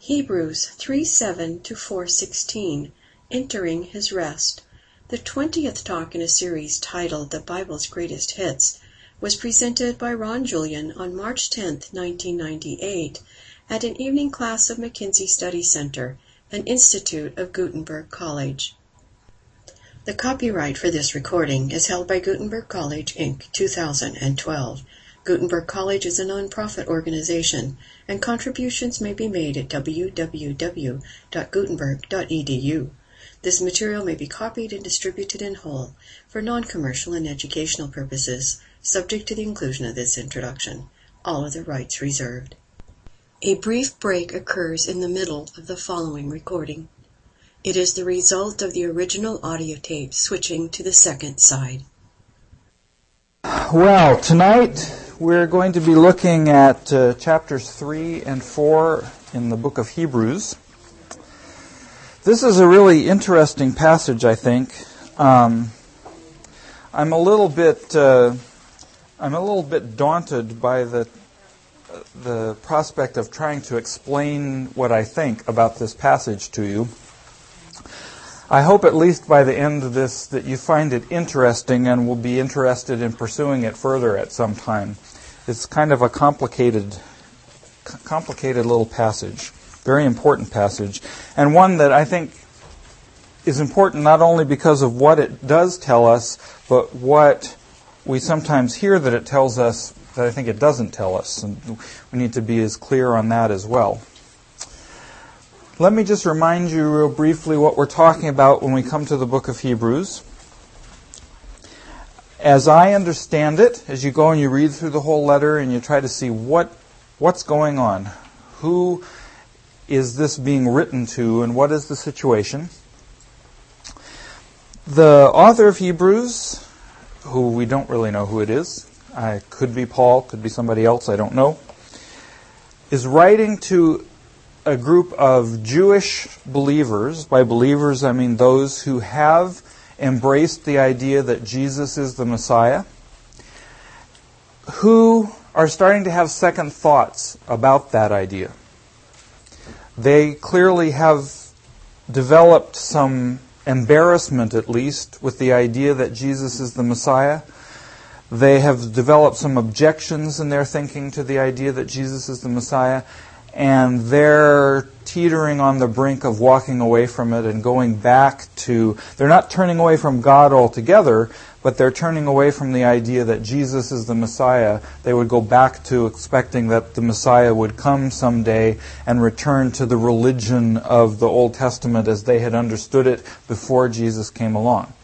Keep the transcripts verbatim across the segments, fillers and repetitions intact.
Hebrews three seven to four sixteen, Entering His Rest. The twentieth talk in a series titled The Bible's Greatest Hits was presented by Ron Julian on March tenth, nineteen ninety-eight, at an evening class of McKinsey Study Center, an institute of Gutenberg College. The copyright for this recording is held by Gutenberg College, Incorporated, two thousand twelve. Gutenberg College is a nonprofit organization, and contributions may be made at w w w dot gutenberg dot e d u. This material may be copied and distributed in whole for non-commercial and educational purposes, subject to the inclusion of this introduction. All other rights reserved. A brief break occurs in the middle of the following recording. It is the result of the original audio tape switching to the second side. Well, tonight we're going to be looking at uh, chapters three and four in the book of Hebrews. This is a really interesting passage, I think. Um, I'm a little bit, uh, I'm a little bit daunted by the the prospect of trying to explain what I think about this passage to you. I hope at least by the end of this that you find it interesting and will be interested in pursuing it further at some time. It's kind of a complicated, complicated little passage, very important passage, and one that I think is important not only because of what it does tell us, but what we sometimes hear that it tells us that I think it doesn't tell us, and we need to be as clear on that as well. Let me just remind you real briefly what we're talking about when we come to the book of Hebrews. As I understand it, as you go and you read through the whole letter and you try to see what what's going on, who is this being written to, and what is the situation, the author of Hebrews, who we don't really know who it is, uh, could be Paul, could be somebody else, I don't know, is writing to a group of Jewish believers. By believers, I mean those who have embraced the idea that Jesus is the Messiah, who are starting to have second thoughts about that idea. They clearly have developed some embarrassment, at least, with the idea that Jesus is the Messiah. They have developed some objections in their thinking to the idea that Jesus is the Messiah, and they're teetering on the brink of walking away from it and going back to, they're not turning away from God altogether, but they're turning away from the idea that Jesus is the Messiah. They would go back to expecting that the Messiah would come someday and return to the religion of the Old Testament as they had understood it before Jesus came along.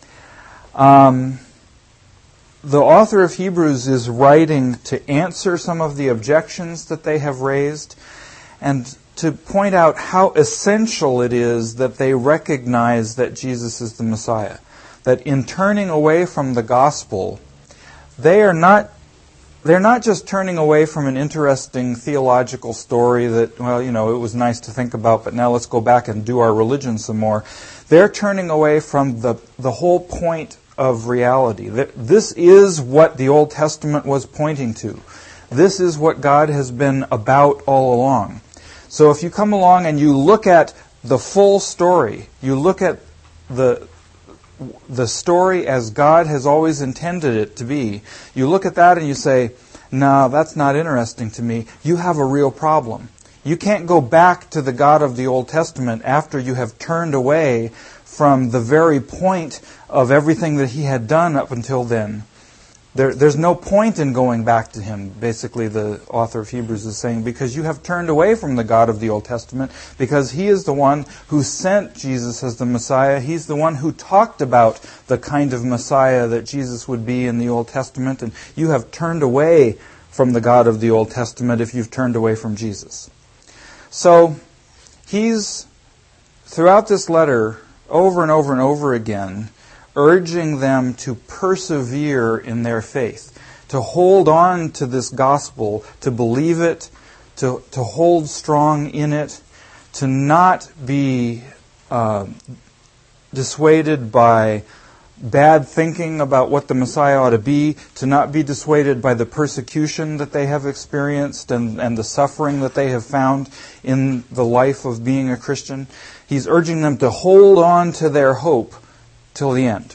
Um, the author of Hebrews is writing to answer some of the objections that they have raised and to point out how essential it is that they recognize that Jesus is the Messiah. That in turning away from the gospel, they are not they're not just turning away from an interesting theological story that, well, you know, it was nice to think about, but now let's go back and do our religion some more. They're turning away from the, the whole point of reality. This is what the Old Testament was pointing to. This is what God has been about all along. So if you come along and you look at the full story, you look at the the story as God has always intended it to be, you look at that and you say, no, that's not interesting to me, you have a real problem. You can't go back to the God of the Old Testament after you have turned away from the very point of everything that He had done up until then. There, there's no point in going back to Him, basically the author of Hebrews is saying, because you have turned away from the God of the Old Testament, because He is the one who sent Jesus as the Messiah. He's the one who talked about the kind of Messiah that Jesus would be in the Old Testament, and you have turned away from the God of the Old Testament if you've turned away from Jesus. So, he's, throughout this letter, over and over and over again, urging them to persevere in their faith, to hold on to this gospel, to believe it, to, to hold strong in it, to not be uh, dissuaded by bad thinking about what the Messiah ought to be, to not be dissuaded by the persecution that they have experienced and, and the suffering that they have found in the life of being a Christian. He's urging them to hold on to their hope till the end.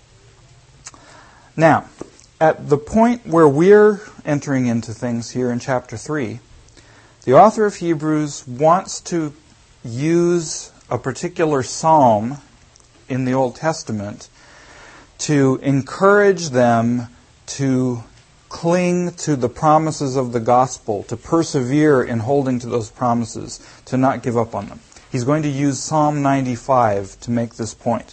Now, at the point where we're entering into things here in chapter three, the author of Hebrews wants to use a particular psalm in the Old Testament to encourage them to cling to the promises of the gospel, to persevere in holding to those promises, to not give up on them. He's going to use Psalm ninety-five to make this point.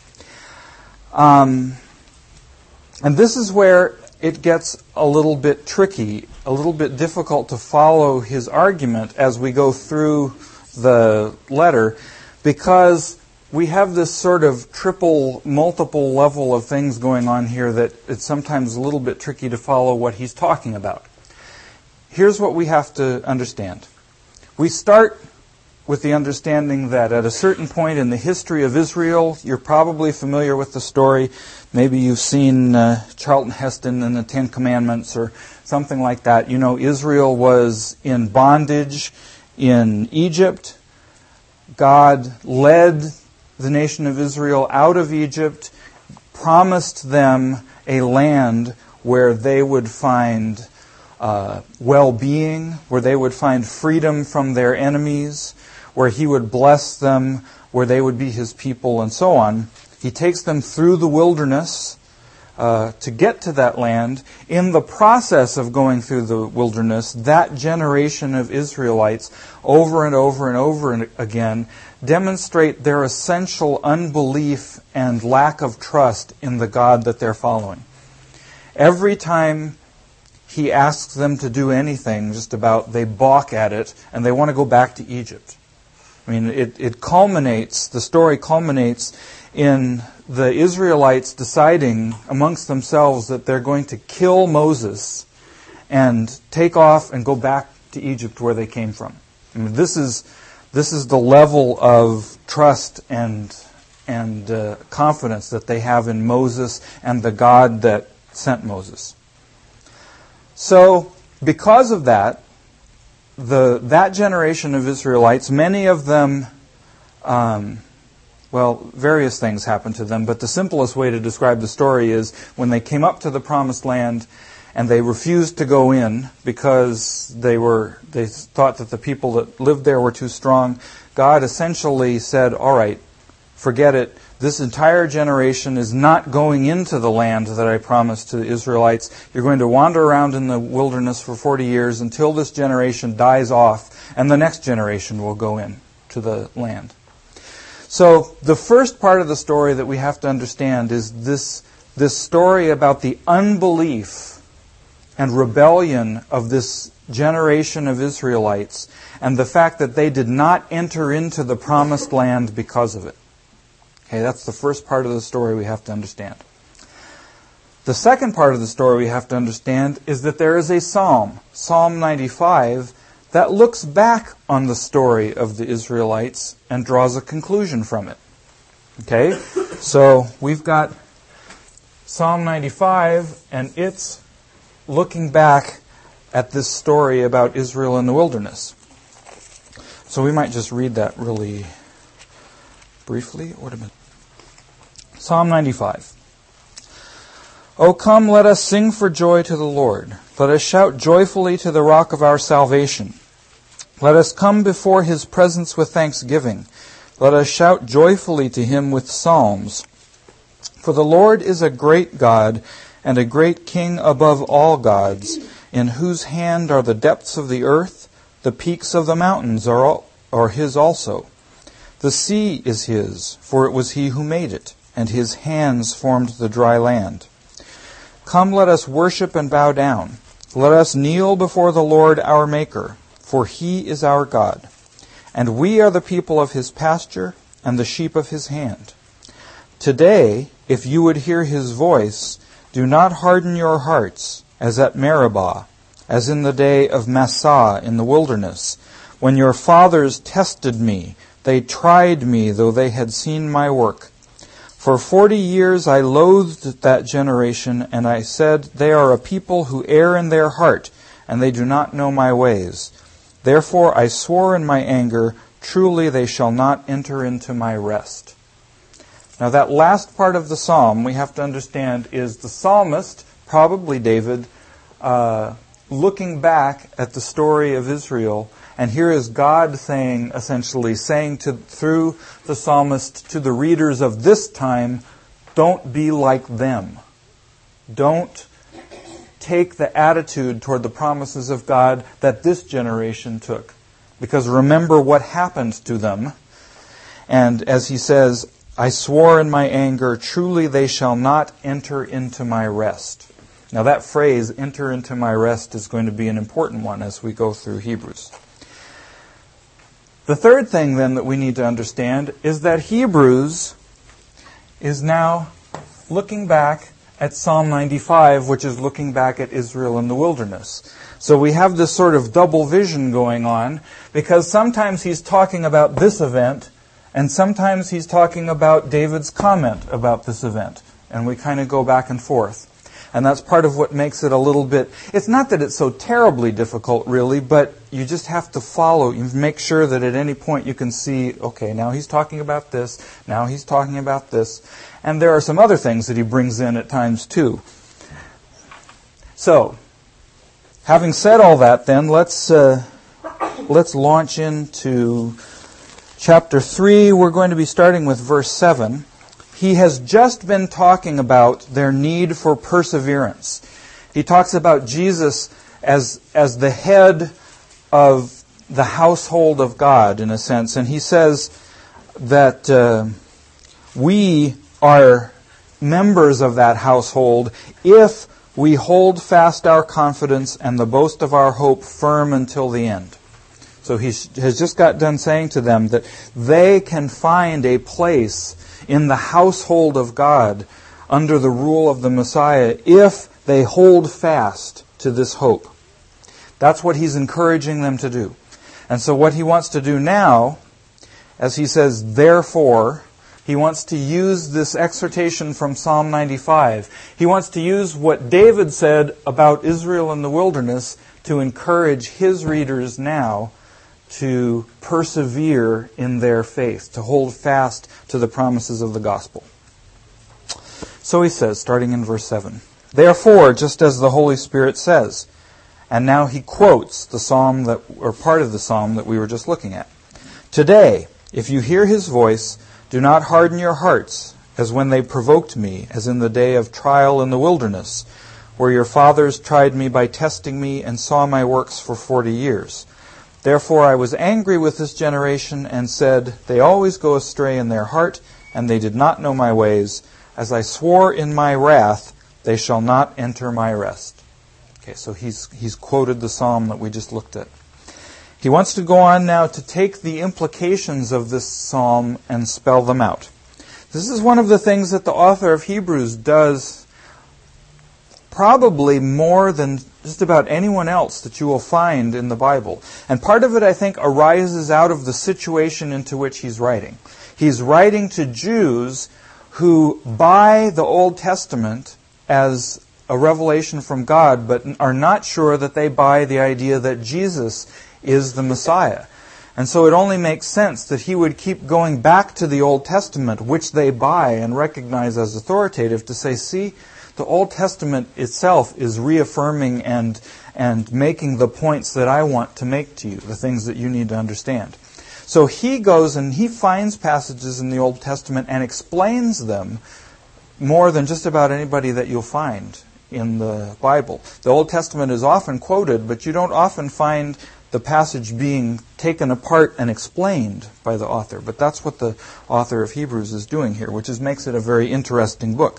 Um, and this is where it gets a little bit tricky, a little bit difficult to follow his argument as we go through the letter, because we have this sort of triple, multiple level of things going on here that it's sometimes a little bit tricky to follow what he's talking about. Here's what we have to understand. We start with the understanding that at a certain point in the history of Israel, you're probably familiar with the story. Maybe you've seen uh, Charlton Heston and the Ten Commandments or something like that. You know, Israel was in bondage in Egypt. God led the nation of Israel out of Egypt, promised them a land where they would find uh, well-being, where they would find freedom from their enemies, where He would bless them, where they would be His people, and so on. He takes them through the wilderness uh, to get to that land. In the process of going through the wilderness, that generation of Israelites, over and over and over again, demonstrate their essential unbelief and lack of trust in the God that they're following. Every time He asks them to do anything, just about, they balk at it, and they want to go back to Egypt. I mean, it, it culminates, the story culminates in the Israelites deciding amongst themselves that they're going to kill Moses and take off and go back to Egypt where they came from. I mean, this is this is the level of trust and and uh, confidence that they have in Moses and the God that sent Moses. So, because of that, the that generation of Israelites, many of them, um, well, various things happened to them, but the simplest way to describe the story is when they came up to the promised land and they refused to go in because they were they thought that the people that lived there were too strong, God essentially said, all right, forget it. This entire generation is not going into the land that I promised to the Israelites. You're going to wander around in the wilderness for forty years until this generation dies off, and the next generation will go in to the land. So the first part of the story that we have to understand is this, this story about the unbelief and rebellion of this generation of Israelites and the fact that they did not enter into the promised land because of it. Okay, that's the first part of the story we have to understand. The second part of the story we have to understand is that there is a psalm, Psalm ninety-five, that looks back on the story of the Israelites and draws a conclusion from it. Okay, so we've got Psalm ninety-five, and it's looking back at this story about Israel in the wilderness. So we might just read that really briefly. What a minute. Psalm ninety-five. O come, let us sing for joy to the Lord. Let us shout joyfully to the rock of our salvation. Let us come before His presence with thanksgiving. Let us shout joyfully to Him with psalms. For the Lord is a great God and a great King above all gods, in whose hand are the depths of the earth. The peaks of the mountains are, all, are His also. The sea is His, for it was He who made it, and His hands formed the dry land. Come, let us worship and bow down. Let us kneel before the Lord our Maker, for He is our God. And we are the people of His pasture and the sheep of His hand. Today, if you would hear His voice, do not harden your hearts, as at Meribah, as in the day of Massah in the wilderness, when your fathers tested me. They tried me, though they had seen my work. For forty years I loathed that generation, and I said, they are a people who err in their heart, and they do not know my ways. Therefore I swore in my anger, truly they shall not enter into my rest. Now that last part of the psalm, we have to understand, is the psalmist, probably David, uh, looking back at the story of Israel. And here is God saying, essentially, saying to through the psalmist to the readers of this time, don't be like them. Don't take the attitude toward the promises of God that this generation took. Because remember what happened to them. And as he says, I swore in my anger, truly they shall not enter into my rest. Now that phrase, enter into my rest, is going to be an important one as we go through Hebrews. The third thing then that we need to understand is that Hebrews is now looking back at Psalm ninety-five, which is looking back at Israel in the wilderness. So we have this sort of double vision going on, because sometimes he's talking about this event, and sometimes he's talking about David's comment about this event. And we kind of go back and forth. And that's part of what makes it a little bit... It's not that it's so terribly difficult, really, but you just have to follow. You make sure that at any point you can see, okay, now he's talking about this, now he's talking about this. And there are some other things that he brings in at times, too. So, having said all that, then, let's uh, let's launch into chapter three. We're going to be starting with verse seven. He has just been talking about their need for perseverance. He talks about Jesus as as the head of the household of God, in a sense. And he says that uh, we are members of that household if we hold fast our confidence and the boast of our hope firm until the end. So he has just got done saying to them that they can find a place in the household of God under the rule of the Messiah if they hold fast to this hope. That's what he's encouraging them to do. And so what he wants to do now, as he says, therefore, he wants to use this exhortation from Psalm ninety-five. He wants to use what David said about Israel in the wilderness to encourage his readers now to persevere in their faith, to hold fast to the promises of the gospel. So he says, starting in verse seven, therefore, just as the Holy Spirit says, and now he quotes the psalm that, or part of the psalm that we were just looking at. Today, if you hear his voice, do not harden your hearts, as when they provoked me, as in the day of trial in the wilderness, where your fathers tried me by testing me and saw my works for forty years. Therefore I was angry with this generation and said, they always go astray in their heart, and they did not know my ways. As I swore in my wrath, they shall not enter my rest. Okay, so he's he's quoted the psalm that we just looked at. He wants to go on now to take the implications of this psalm and spell them out. This is one of the things that the author of Hebrews does probably more than just about anyone else that you will find in the Bible. And part of it, I think, arises out of the situation into which he's writing. He's writing to Jews who buy the Old Testament as a revelation from God, but are not sure that they buy the idea that Jesus is the Messiah. And so it only makes sense that he would keep going back to the Old Testament, which they buy and recognize as authoritative, to say, see, the Old Testament itself is reaffirming and and making the points that I want to make to you, the things that you need to understand. So he goes and he finds passages in the Old Testament and explains them more than just about anybody that you'll find in the Bible. The Old Testament is often quoted, but you don't often find the passage being taken apart and explained by the author. But that's what the author of Hebrews is doing here, which is makes it a very interesting book.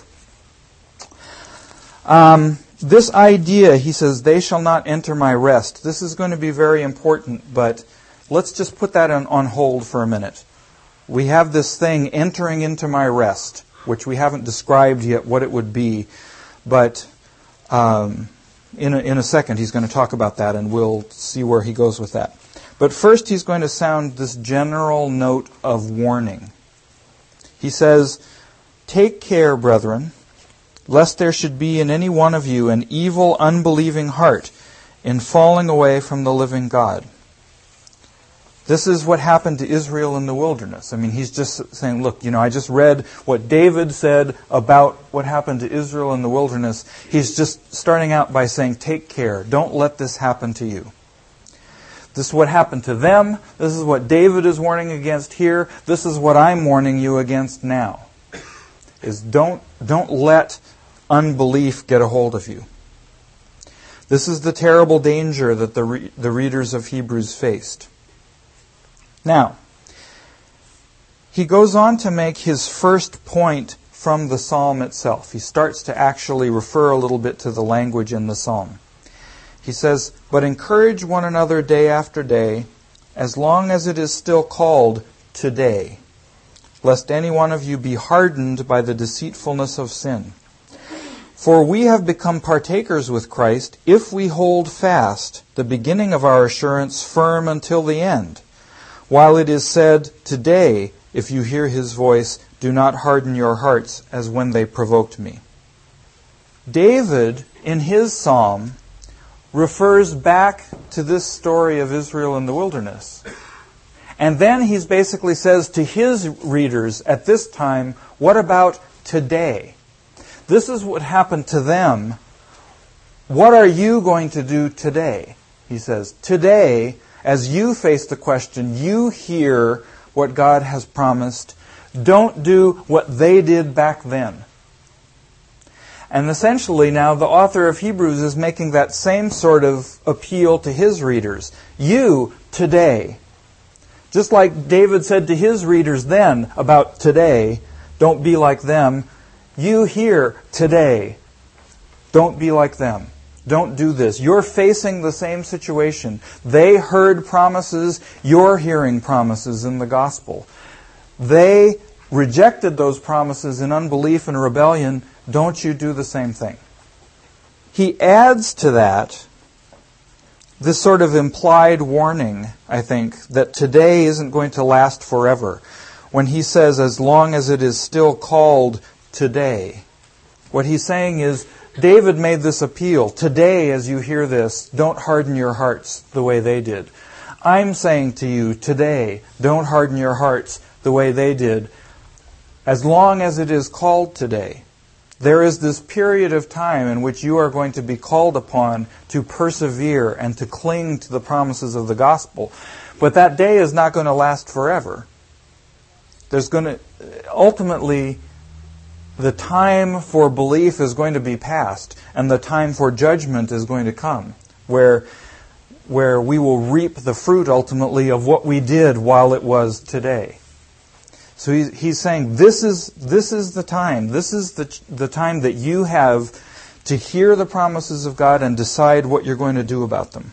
Um, this idea, he says, they shall not enter my rest. This is going to be very important, but let's just put that on, on hold for a minute. We have this thing, entering into my rest, which we haven't described yet what it would be, but um, in a, in a second he's going to talk about that, and we'll see where he goes with that. But first he's going to sound this general note of warning. He says, "Take care, brethren, lest there should be in any one of you an evil, unbelieving heart in falling away from the living God." This is what happened to Israel in the wilderness. I mean, he's just saying, look, you know, I just read what David said about what happened to Israel in the wilderness. He's just starting out by saying, take care. Don't let this happen to you. This is what happened to them. This is what David is warning against here. This is what I'm warning you against now. Is don't, don't let unbelief get a hold of you. This is the terrible danger that the re- the readers of Hebrews faced. Now, he goes on to make his first point from the psalm itself. He starts to actually refer a little bit to the language in the psalm. He says, "But encourage one another day after day, as long as it is still called today, lest any one of you be hardened by the deceitfulness of sin. For we have become partakers with Christ if we hold fast the beginning of our assurance firm until the end. While it is said, today, if you hear his voice, do not harden your hearts as when they provoked me." David, in his psalm, refers back to this story of Israel in the wilderness. And then he basically says to his readers at this time, what about today? This is what happened to them. What are you going to do today? He says, today, as you face the question, you hear what God has promised. Don't do what they did back then. And essentially now the author of Hebrews is making that same sort of appeal to his readers. You, today. Just like David said to his readers then about today, don't be like them. You here, today, don't be like them. Don't do this. You're facing the same situation. They heard promises. You're hearing promises in the gospel. They rejected those promises in unbelief and rebellion. Don't you do the same thing. He adds to that this sort of implied warning, I think, that today isn't going to last forever. When he says, as long as it is still called today. What he's saying is, David made this appeal. Today, as you hear this, don't harden your hearts the way they did. I'm saying to you today, don't harden your hearts the way they did. As long as it is called today, there is this period of time in which you are going to be called upon to persevere and to cling to the promises of the gospel. But that day is not going to last forever. There's going to, ultimately, the time for belief is going to be past, and the time for judgment is going to come, where, where we will reap the fruit, ultimately, of what we did while it was today. So he's, he's saying, this is, this is the time. This is the, the time that you have to hear the promises of God and decide what you're going to do about them.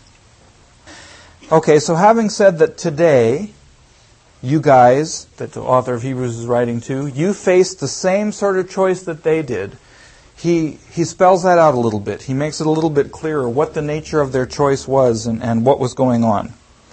Okay, so having said that today, you guys, that the author of Hebrews is writing to, you faced the same sort of choice that they did. He he spells that out a little bit. He makes it a little bit clearer what the nature of their choice was and, and what was going on.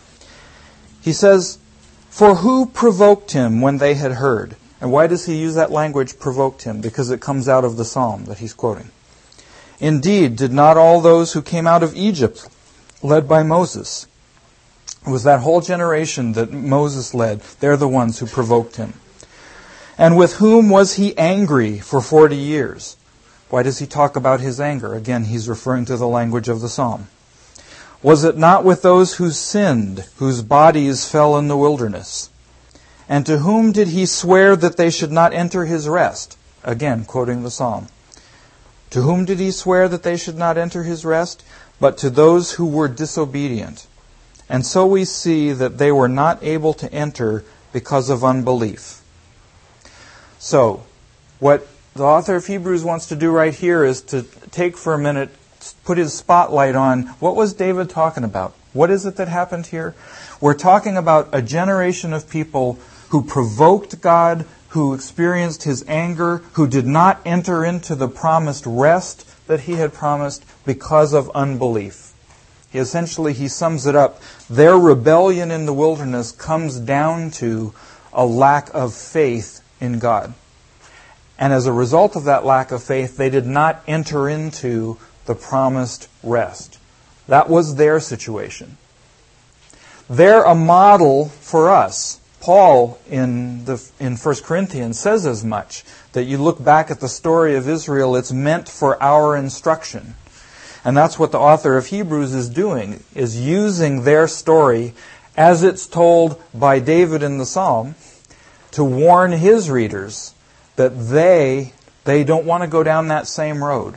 He says, "For who provoked him when they had heard?" And why does he use that language, provoked him? Because it comes out of the psalm that he's quoting. "Indeed, did not all those who came out of Egypt, led by Moses?" It was that whole generation that Moses led. They're the ones who provoked him. "And with whom was he angry for forty years? Why does he talk about his anger? Again, he's referring to the language of the psalm. "Was it not with those who sinned, whose bodies fell in the wilderness? And to whom did he swear that they should not enter his rest?" Again, quoting the psalm. "To whom did he swear that they should not enter his rest? But to those who were disobedient. And so we see that they were not able to enter because of unbelief." So, what the author of Hebrews wants to do right here is to take for a minute, put his spotlight on, what was David talking about? What is it that happened here? We're talking about a generation of people who provoked God, who experienced his anger, who did not enter into the promised rest that he had promised because of unbelief. He essentially, he sums it up. Their rebellion in the wilderness comes down to a lack of faith in God. And as a result of that lack of faith, they did not enter into the promised rest. That was their situation. They're a model for us. Paul in the in First Corinthians says as much, that you look back at the story of Israel, it's meant for our instruction. And that's what the author of Hebrews is doing, is using their story as it's told by David in the Psalm to warn his readers that they they don't want to go down that same road.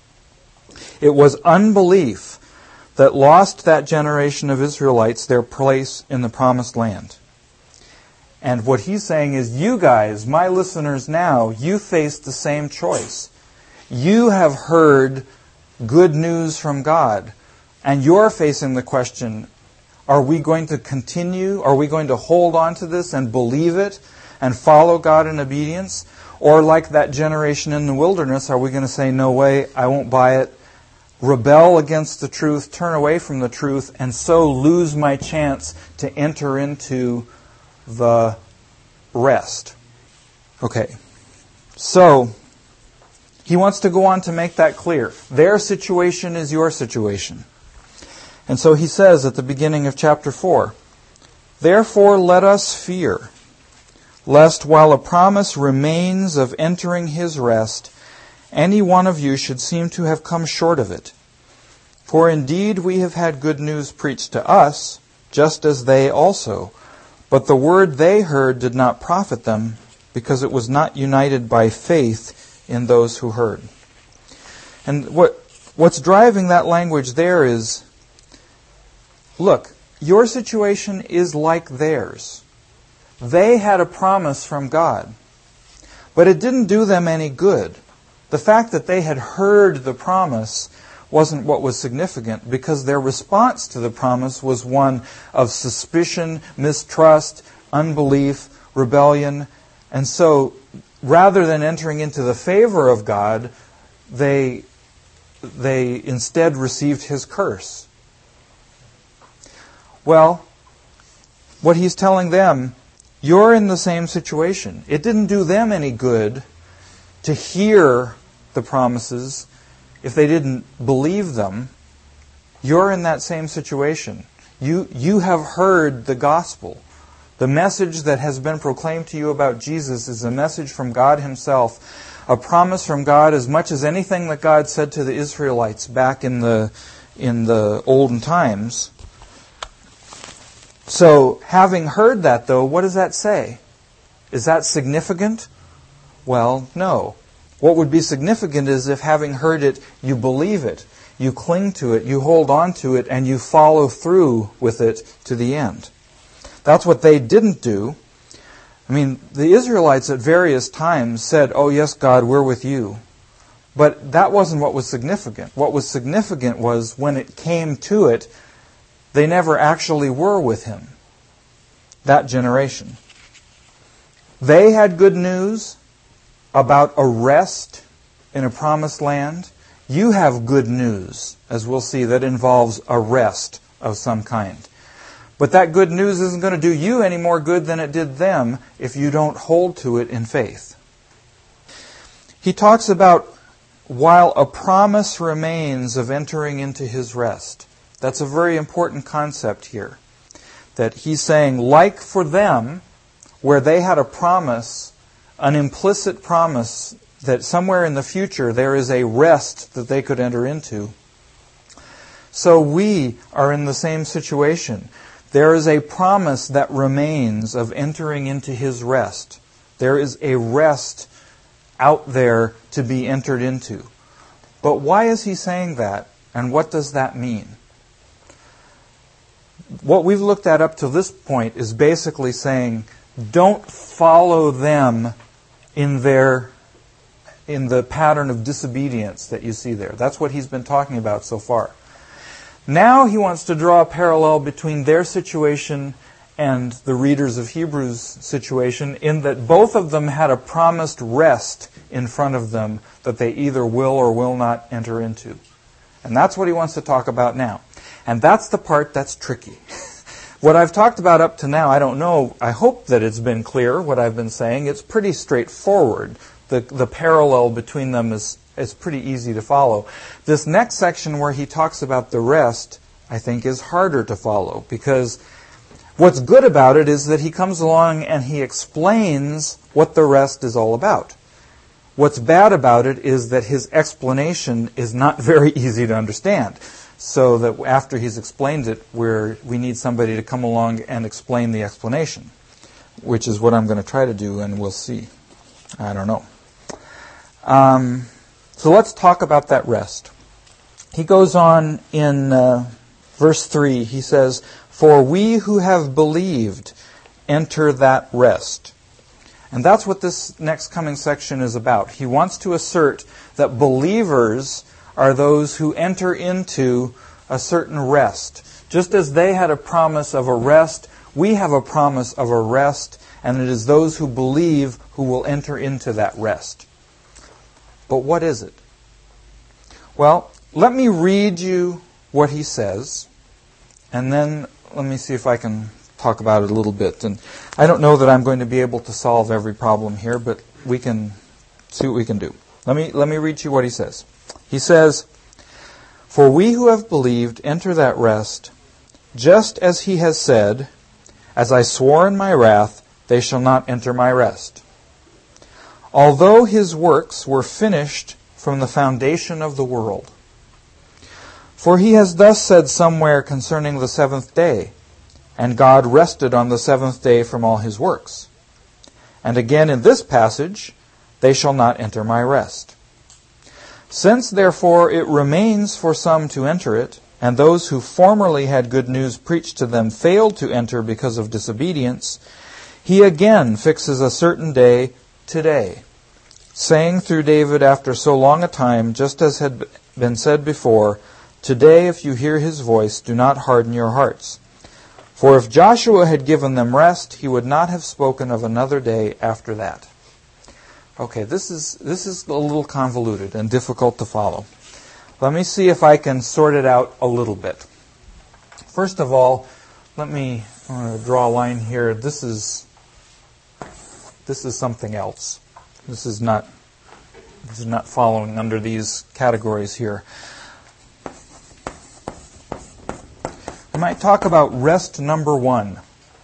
It was unbelief that lost that generation of Israelites their place in the promised land. And what he's saying is, you guys, my listeners now, you face the same choice. You have heard good news from God, and you're facing the question, are we going to continue? Are we going to hold on to this and believe it and follow God in obedience? Or like that generation in the wilderness, are we going to say, no way, I won't buy it, rebel against the truth, turn away from the truth, and so lose my chance to enter into the rest? Okay, so he wants to go on to make that clear. Their situation is your situation. And so he says at the beginning of chapter four, therefore let us fear, lest while a promise remains of entering his rest, any one of you should seem to have come short of it. For indeed we have had good news preached to us, just as they also. But the word they heard did not profit them, because it was not united by faith in those who heard. And what what's driving that language there is, look, your situation is like theirs. They had a promise from God, but it didn't do them any good. The fact that they had heard the promise wasn't what was significant, because their response to the promise was one of suspicion, mistrust, unbelief, rebellion. And so, rather than entering into the favor of God, they, they instead received his curse. Well, what he's telling them, you're in the same situation. It didn't do them any good to hear the promises if they didn't believe them. You're in that same situation. You, you have heard the gospel. The message that has been proclaimed to you about Jesus is a message from God himself, a promise from God as much as anything that God said to the Israelites back in the, in the olden times. So, having heard that, though, what does that say? Is that significant? Well, no. What would be significant is if, having heard it, you believe it, you cling to it, you hold on to it, and you follow through with it to the end. That's what they didn't do. I mean, the Israelites at various times said, oh yes, God, we're with you. But that wasn't what was significant. What was significant was when it came to it, they never actually were with him. That generation. They had good news about a rest in a promised land. You have good news, as we'll see, that involves a rest of some kind. But that good news isn't going to do you any more good than it did them if you don't hold to it in faith. He talks about while a promise remains of entering into his rest. That's a very important concept here. That he's saying, like for them, where they had a promise, an implicit promise that somewhere in the future there is a rest that they could enter into. So we are in the same situation. There is a promise that remains of entering into his rest. There is a rest out there to be entered into. But why is he saying that? And what does that mean? What we've looked at up to this point is basically saying, don't follow them in their in the pattern of disobedience that you see there. That's what he's been talking about so far. Now he wants to draw a parallel between their situation and the readers of Hebrews' situation, in that both of them had a promised rest in front of them that they either will or will not enter into. And that's what he wants to talk about now. And that's the part that's tricky. What I've talked about up to now, I don't know, I hope that it's been clear what I've been saying. It's pretty straightforward. the, the parallel between them is, is pretty easy to follow. This next section where he talks about the rest, I think, is harder to follow, because what's good about it is that he comes along and he explains what the rest is all about. What's bad about it is that his explanation is not very easy to understand. So that after he's explained it, we're, we need somebody to come along and explain the explanation, which is what I'm going to try to do, and we'll see. I don't know. Um, so let's talk about that rest. He goes on in uh, verse three. He says, "For we who have believed enter that rest." And that's what this next coming section is about. He wants to assert that believers are those who enter into a certain rest. Just as they had a promise of a rest, we have a promise of a rest, and it is those who believe who will enter into that rest. But what is it? Well, let me read you what he says, and then let me see if I can talk about it a little bit. And I don't know that I'm going to be able to solve every problem here, but we can see what we can do. Let me let me read you what he says. He says, "For we who have believed enter that rest, just as he has said, as I swore in my wrath, they shall not enter my rest. Although his works were finished from the foundation of the world. For he has thus said somewhere concerning the seventh day, and God rested on the seventh day from all his works. And again in this passage, they shall not enter my rest. Since therefore it remains for some to enter it, and those who formerly had good news preached to them failed to enter because of disobedience, he again fixes a certain day today, saying through David after so long a time, just as had been said before, today if you hear his voice, do not harden your hearts. For if Joshua had given them rest, he would not have spoken of another day after that." Okay, this is this is a little convoluted and difficult to follow. Let me see if I can sort it out a little bit. First of all, let me uh, draw a line here. This is this is something else. This is not this is not following under these categories here. I might talk about rest number one.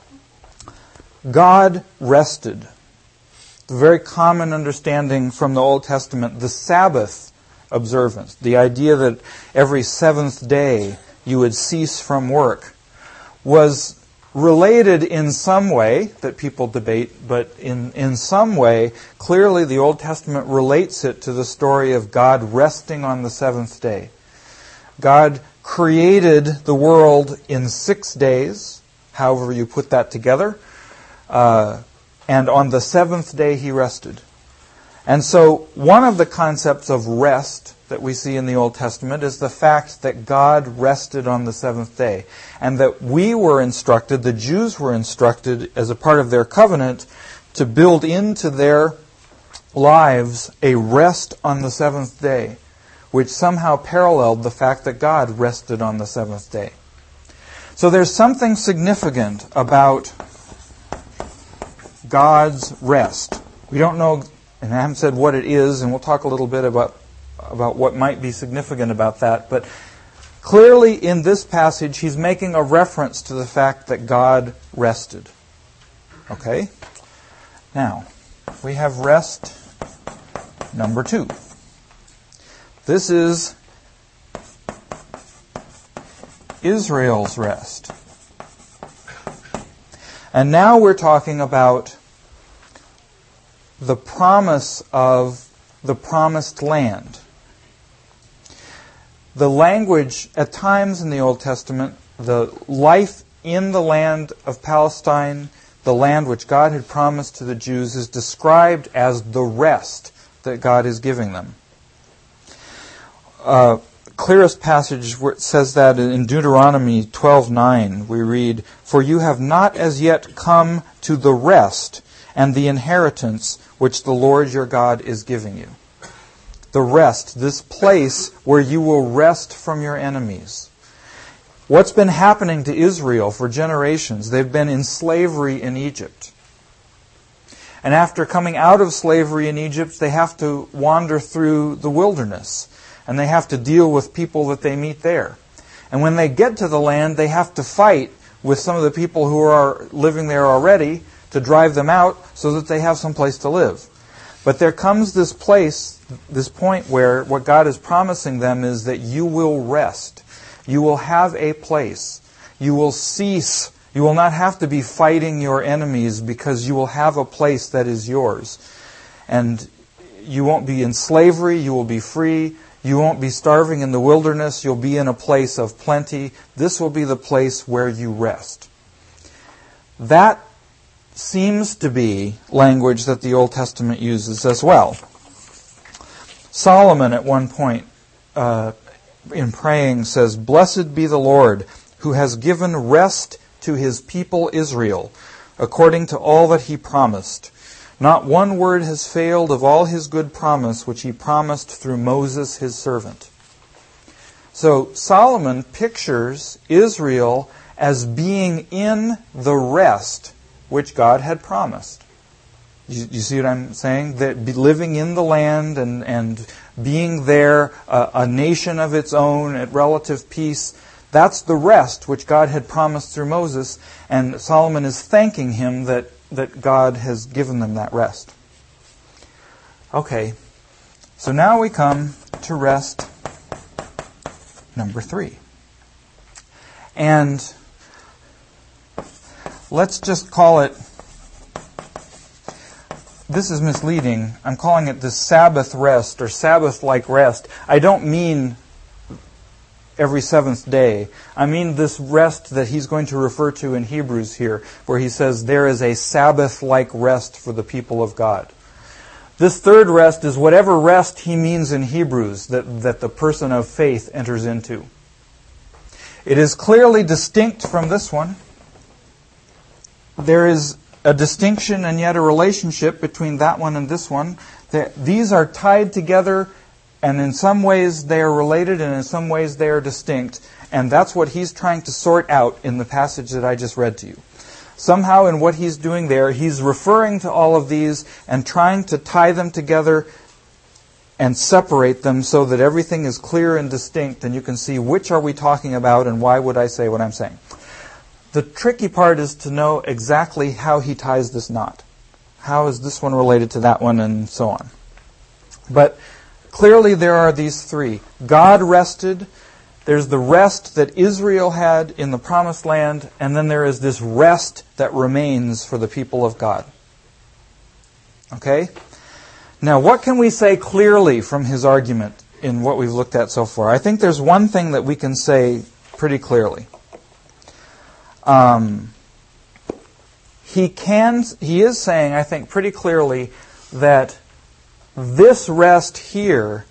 God rested. The very common understanding from the Old Testament, the Sabbath observance, the idea that every seventh day you would cease from work, was related in some way, that people debate, but in, in some way, clearly the Old Testament relates it to the story of God resting on the seventh day. God created the world in six days, however you put that together, uh, and on the seventh day he rested. And so one of the concepts of rest that we see in the Old Testament is the fact that God rested on the seventh day, and that we were instructed, the Jews were instructed as a part of their covenant, to build into their lives a rest on the seventh day, which somehow paralleled the fact that God rested on the seventh day. So there's something significant about God's rest. We don't know, and I haven't said what it is, and we'll talk a little bit about, about what might be significant about that, but clearly in this passage he's making a reference to the fact that God rested. Okay? Now, we have rest number two. This is Israel's rest. And now we're talking about the promise of the promised land. The language, at times in the Old Testament, the life in the land of Palestine, the land which God had promised to the Jews, is described as the rest that God is giving them. Uh, clearest passage where it says that in Deuteronomy twelve nine, we read, "For you have not as yet come to the rest and the inheritance which the Lord your God is giving you." The rest, this place where you will rest from your enemies. What's been happening to Israel for generations? They've been in slavery in Egypt. And after coming out of slavery in Egypt, they have to wander through the wilderness. And they have to deal with people that they meet there. And when they get to the land, they have to fight with some of the people who are living there already to drive them out so that they have some place to live. But there comes this place, this point where what God is promising them is that you will rest. You will have a place. You will cease. You will not have to be fighting your enemies because you will have a place that is yours. And you won't be in slavery. You will be free. You won't be starving in the wilderness. You'll be in a place of plenty. This will be the place where you rest. That seems to be language that the Old Testament uses as well. Solomon at one point uh, in praying says, "Blessed be the Lord, who has given rest to his people Israel, according to all that he promised. Not one word has failed of all his good promise, which he promised through Moses his servant." So Solomon pictures Israel as being in the rest which God had promised. You, you see what I'm saying? That be living in the land and, and being there, uh, a nation of its own at relative peace, that's the rest which God had promised through Moses, and Solomon is thanking him that, that God has given them that rest. Okay, so now we come to rest number three. And let's just call it, this is misleading, I'm calling it the Sabbath rest or Sabbath-like rest. I don't mean every seventh day. I mean this rest that he's going to refer to in Hebrews here, where he says there is a Sabbath-like rest for the people of God. This third rest is whatever rest he means in Hebrews that, that the person of faith enters into. It is clearly distinct from this one. There is a distinction and yet a relationship between that one and this one. These are tied together, and in some ways they are related, and in some ways they are distinct. And that's what he's trying to sort out in the passage that I just read to you. Somehow in what he's doing there, he's referring to all of these and trying to tie them together and separate them so that everything is clear and distinct, and you can see which are we talking about and why would I say what I'm saying. The tricky part is to know exactly how he ties this knot. How is this one related to that one, and so on. But clearly there are these three. God rested. There's the rest that Israel had in the Promised Land, and then there is this rest that remains for the people of God. Okay? Now, what can we say clearly from his argument in what we've looked at so far? I think there's one thing that we can say pretty clearly. Um, he can, he is saying, I think, pretty clearly that this rest here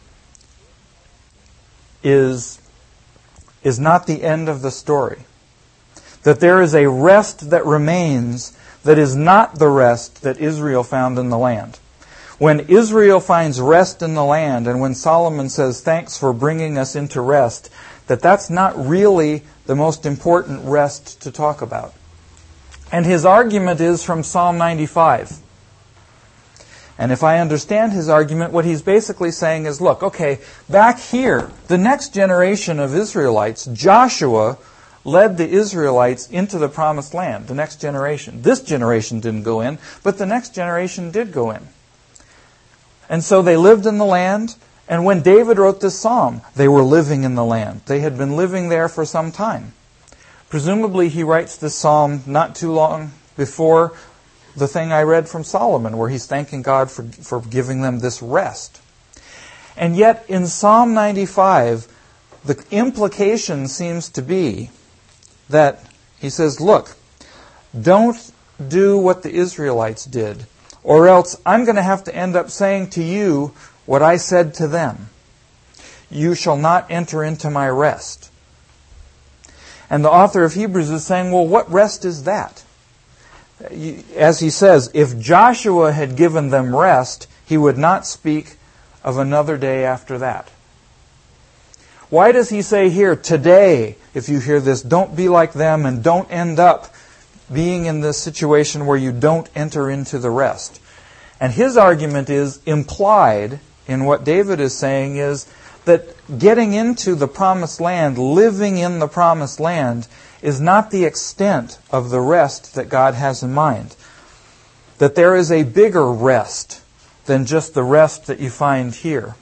is, is not the end of the story. That there is a rest that remains that is not the rest that Israel found in the land. When Israel finds rest in the land, and when Solomon says, "Thanks for bringing us into rest," that that's not really the most important rest to talk about. And his argument is from Psalm ninety-five. And if I understand his argument, what he's basically saying is, look, okay, back here, the next generation of Israelites, Joshua led the Israelites into the Promised Land, the next generation. This generation didn't go in, but the next generation did go in. And so they lived in the land, and when David wrote this psalm, they were living in the land. They had been living there for some time. Presumably he writes this psalm not too long before the thing I read from Solomon, where he's thanking God for, for giving them this rest. And yet in Psalm ninety-five, the implication seems to be that he says, look, don't do what the Israelites did, or else I'm going to have to end up saying to you what I said to them. You shall not enter into my rest. And the author of Hebrews is saying, well, what rest is that? As he says, if Joshua had given them rest, he would not speak of another day after that. Why does he say here, today, if you hear this, don't be like them and don't end up being in this situation where you don't enter into the rest? And his argument is implied in what David is saying is that getting into the promised land, living in the promised land, is not the extent of the rest that God has in mind. That there is a bigger rest than just the rest that you find here.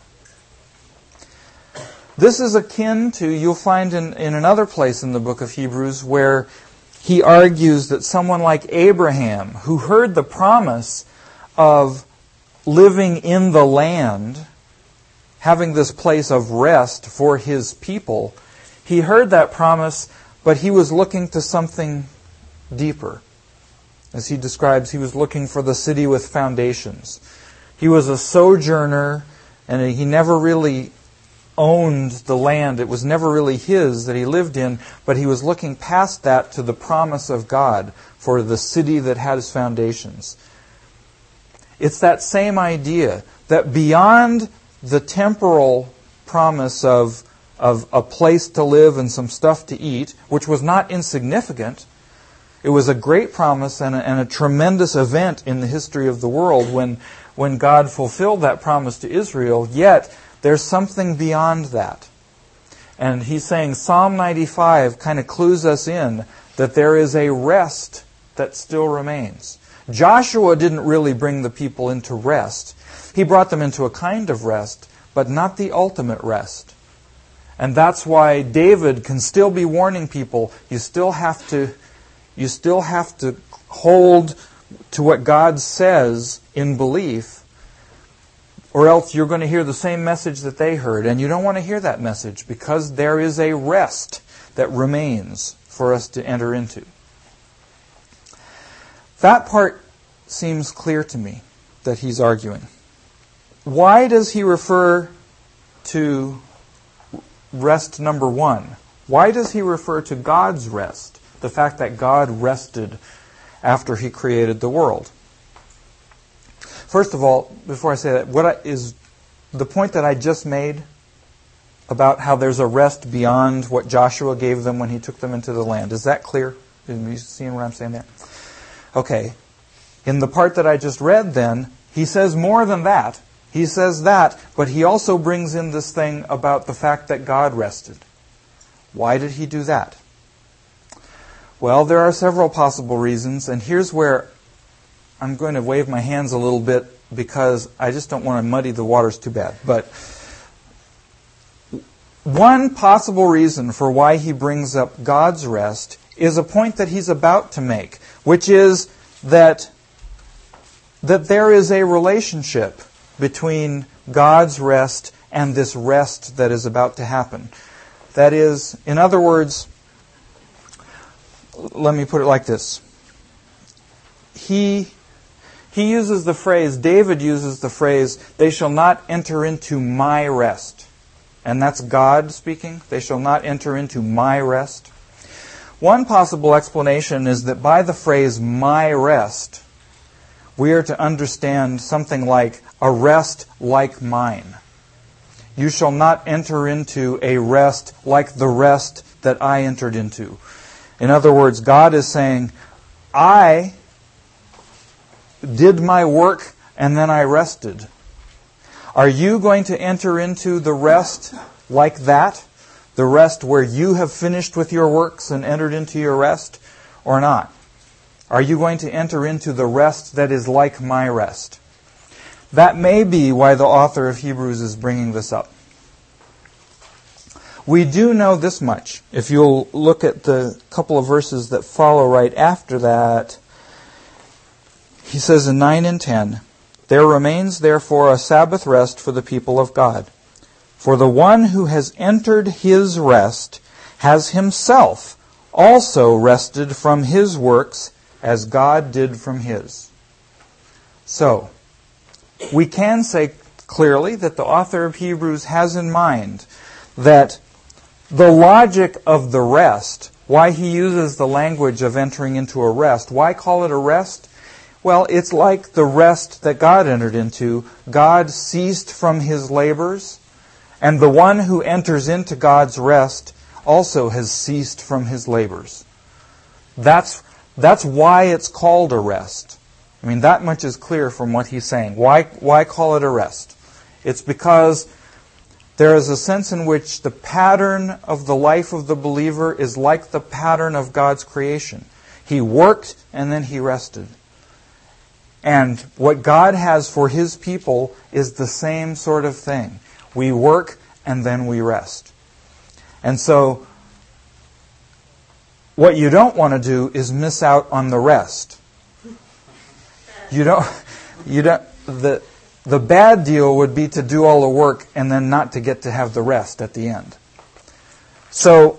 This is akin to, you'll find in, in another place in the book of Hebrews, where he argues that someone like Abraham, who heard the promise of living in the land, having this place of rest for his people, he heard that promise, but he was looking to something deeper. As he describes, he was looking for the city with foundations. He was a sojourner, and he never really owned the land. It was never really his that he lived in, but he was looking past that to the promise of God for the city that had its foundations. It's that same idea that beyond the temporal promise of, of a place to live and some stuff to eat, which was not insignificant, it was a great promise and a, and a tremendous event in the history of the world when, when God fulfilled that promise to Israel, yet there's something beyond that. And he's saying Psalm ninety-five kind of clues us in that there is a rest that still remains. Joshua didn't really bring the people into rest. He brought them into a kind of rest, but not the ultimate rest. And that's why David can still be warning people, you still have to, you still have to hold to what God says in belief, or else you're going to hear the same message that they heard, and you don't want to hear that message because there is a rest that remains for us to enter into. That part seems clear to me that he's arguing. Why does he refer to rest number one? Why does he refer to God's rest? The fact that God rested after he created the world. First of all, before I say that, what I, is the point that I just made about how there's a rest beyond what Joshua gave them when he took them into the land. Is that clear? Are you seeing what I'm saying there? Okay. In the part that I just read then, he says more than that. He says that, but he also brings in this thing about the fact that God rested. Why did he do that? Well, there are several possible reasons, and here's where I'm going to wave my hands a little bit because I just don't want to muddy the waters too bad. But one possible reason for why he brings up God's rest is a point that he's about to make, which is that, that there is a relationship between God's rest and this rest that is about to happen. That is, in other words, let me put it like this. He... He uses the phrase, David uses the phrase, they shall not enter into my rest. And that's God speaking. They shall not enter into my rest. One possible explanation is that by the phrase, my rest, we are to understand something like a rest like mine. You shall not enter into a rest like the rest that I entered into. In other words, God is saying, I did my work and then I rested. Are you going to enter into the rest like that? The rest where you have finished with your works and entered into your rest, or not? Are you going to enter into the rest that is like my rest? That may be why the author of Hebrews is bringing this up. We do know this much. If you'll look at the couple of verses that follow right after that, he says in nine and ten, there remains therefore a Sabbath rest for the people of God. For the one who has entered his rest has himself also rested from his works as God did from his. So, we can say clearly that the author of Hebrews has in mind that the logic of the rest, why he uses the language of entering into a rest, why call it a rest? Well, it's like the rest that God entered into. God ceased from his labors, and the one who enters into God's rest also has ceased from his labors. That's, that's why it's called a rest. I mean, that much is clear from what he's saying. Why, why call it a rest? It's because there is a sense in which the pattern of the life of the believer is like the pattern of God's creation. He worked and then he rested. And what God has for His people is the same sort of thing. We work and then we rest. And so, what you don't want to do is miss out on the rest. You don't, you don't, the, the bad deal would be to do all the work and then not to get to have the rest at the end. So,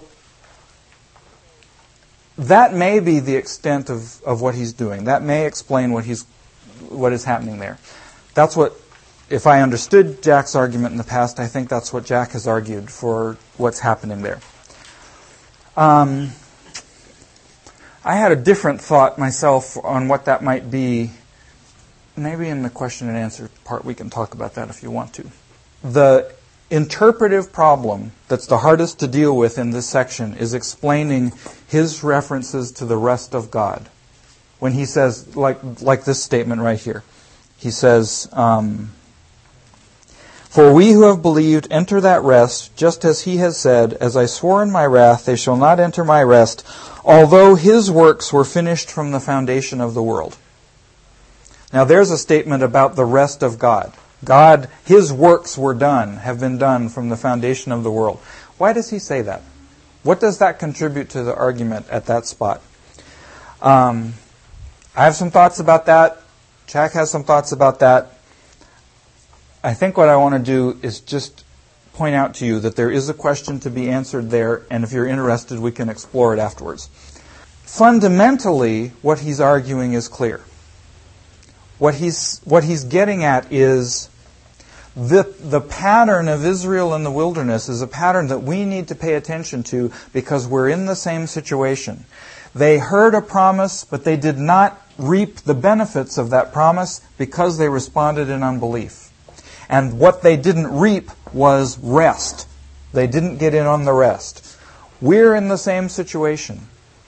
that may be the extent of, of what he's doing. That may explain what he's what is happening there. That's what, if I understood Jack's argument in the past, I think that's what Jack has argued for what's happening there. Um, I had a different thought myself on what that might be. Maybe in the question and answer part we can talk about that if you want to. The interpretive problem that's the hardest to deal with in this section is explaining his references to the rest of God. When he says, like like this statement right here, he says, um, "For we who have believed enter that rest, just as he has said, as I swore in my wrath, they shall not enter my rest, although his works were finished from the foundation of the world." Now there's a statement about the rest of God. God, His works were done, have been done from the foundation of the world. Why does he say that? What does that contribute to the argument at that spot? Um, I have some thoughts about that. Jack has some thoughts about that. I think what I want to do is just point out to you that there is a question to be answered there, and if you're interested, we can explore it afterwards. Fundamentally, what he's arguing is clear. What he's what he's getting at is the the pattern of Israel in the wilderness is a pattern that we need to pay attention to because we're in the same situation. They heard a promise, but they did not reap the benefits of that promise because they responded in unbelief. And what they didn't reap was rest. They didn't get in on the rest. We're in the same situation.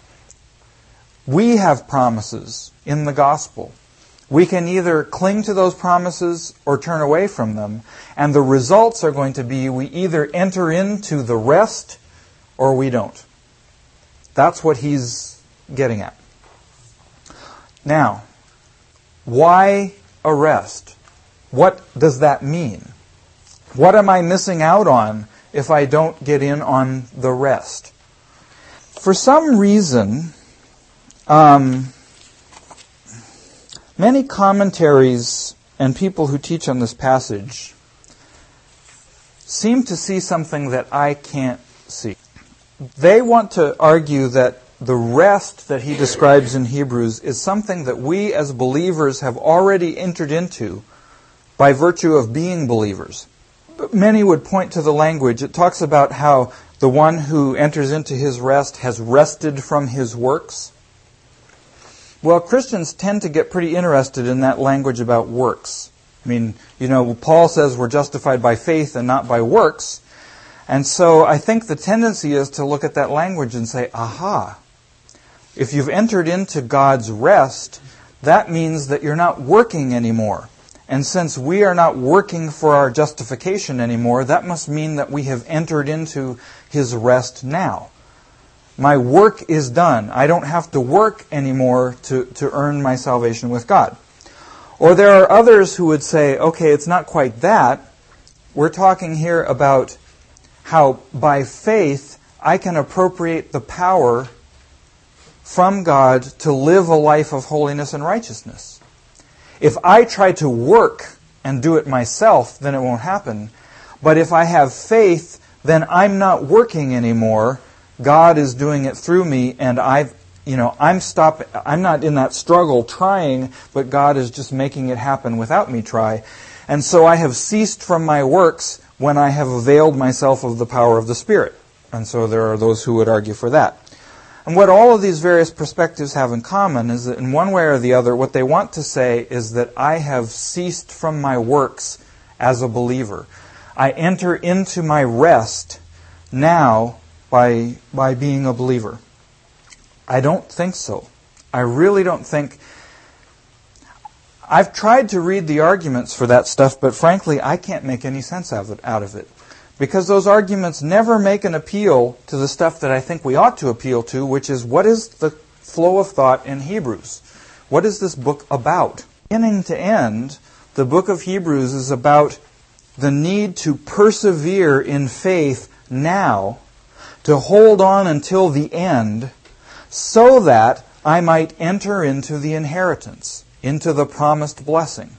We have promises in the gospel. We can either cling to those promises or turn away from them. And the results are going to be we either enter into the rest or we don't. That's what he's getting at. Now, why a rest? What does that mean? What am I missing out on if I don't get in on the rest? For some reason, um, many commentaries and people who teach on this passage seem to see something that I can't see. They want to argue that the rest that he describes in Hebrews is something that we as believers have already entered into by virtue of being believers. But many would point to the language. It talks about how the one who enters into his rest has rested from his works. Well, Christians tend to get pretty interested in that language about works. I mean, you know, Paul says we're justified by faith and not by works. And so I think the tendency is to look at that language and say, aha, if you've entered into God's rest, that means that you're not working anymore. And since we are not working for our justification anymore, that must mean that we have entered into His rest now. My work is done. I don't have to work anymore to, to earn my salvation with God. Or there are others who would say, okay, it's not quite that. We're talking here about how by faith I can appropriate the power from God to live a life of holiness and righteousness. If I try to work and do it myself, then it won't happen. But if I have faith, then I'm not working anymore. God is doing it through me, and I've, you know, I'm stop. I'm not in that struggle trying, but God is just making it happen without me try. And so I have ceased from my works when I have availed myself of the power of the Spirit. And so there are those who would argue for that. And what all of these various perspectives have in common is that in one way or the other, what they want to say is that I have ceased from my works as a believer. I enter into my rest now by, by being a believer. I don't think so. I really don't think... I've tried to read the arguments for that stuff, but frankly, I can't make any sense of it, out of it. Because those arguments never make an appeal to the stuff that I think we ought to appeal to, which is, what is the flow of thought in Hebrews? What is this book about? Beginning to end, the book of Hebrews is about the need to persevere in faith now, to hold on until the end, so that I might enter into the inheritance, into the promised blessing.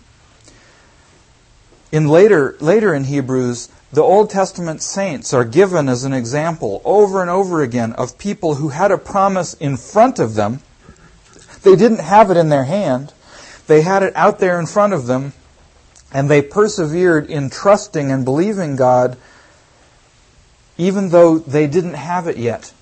In later, later in Hebrews, the Old Testament saints are given as an example over and over again of people who had a promise in front of them. They didn't have it in their hand. They had it out there in front of them, and they persevered in trusting and believing God even though they didn't have it yet.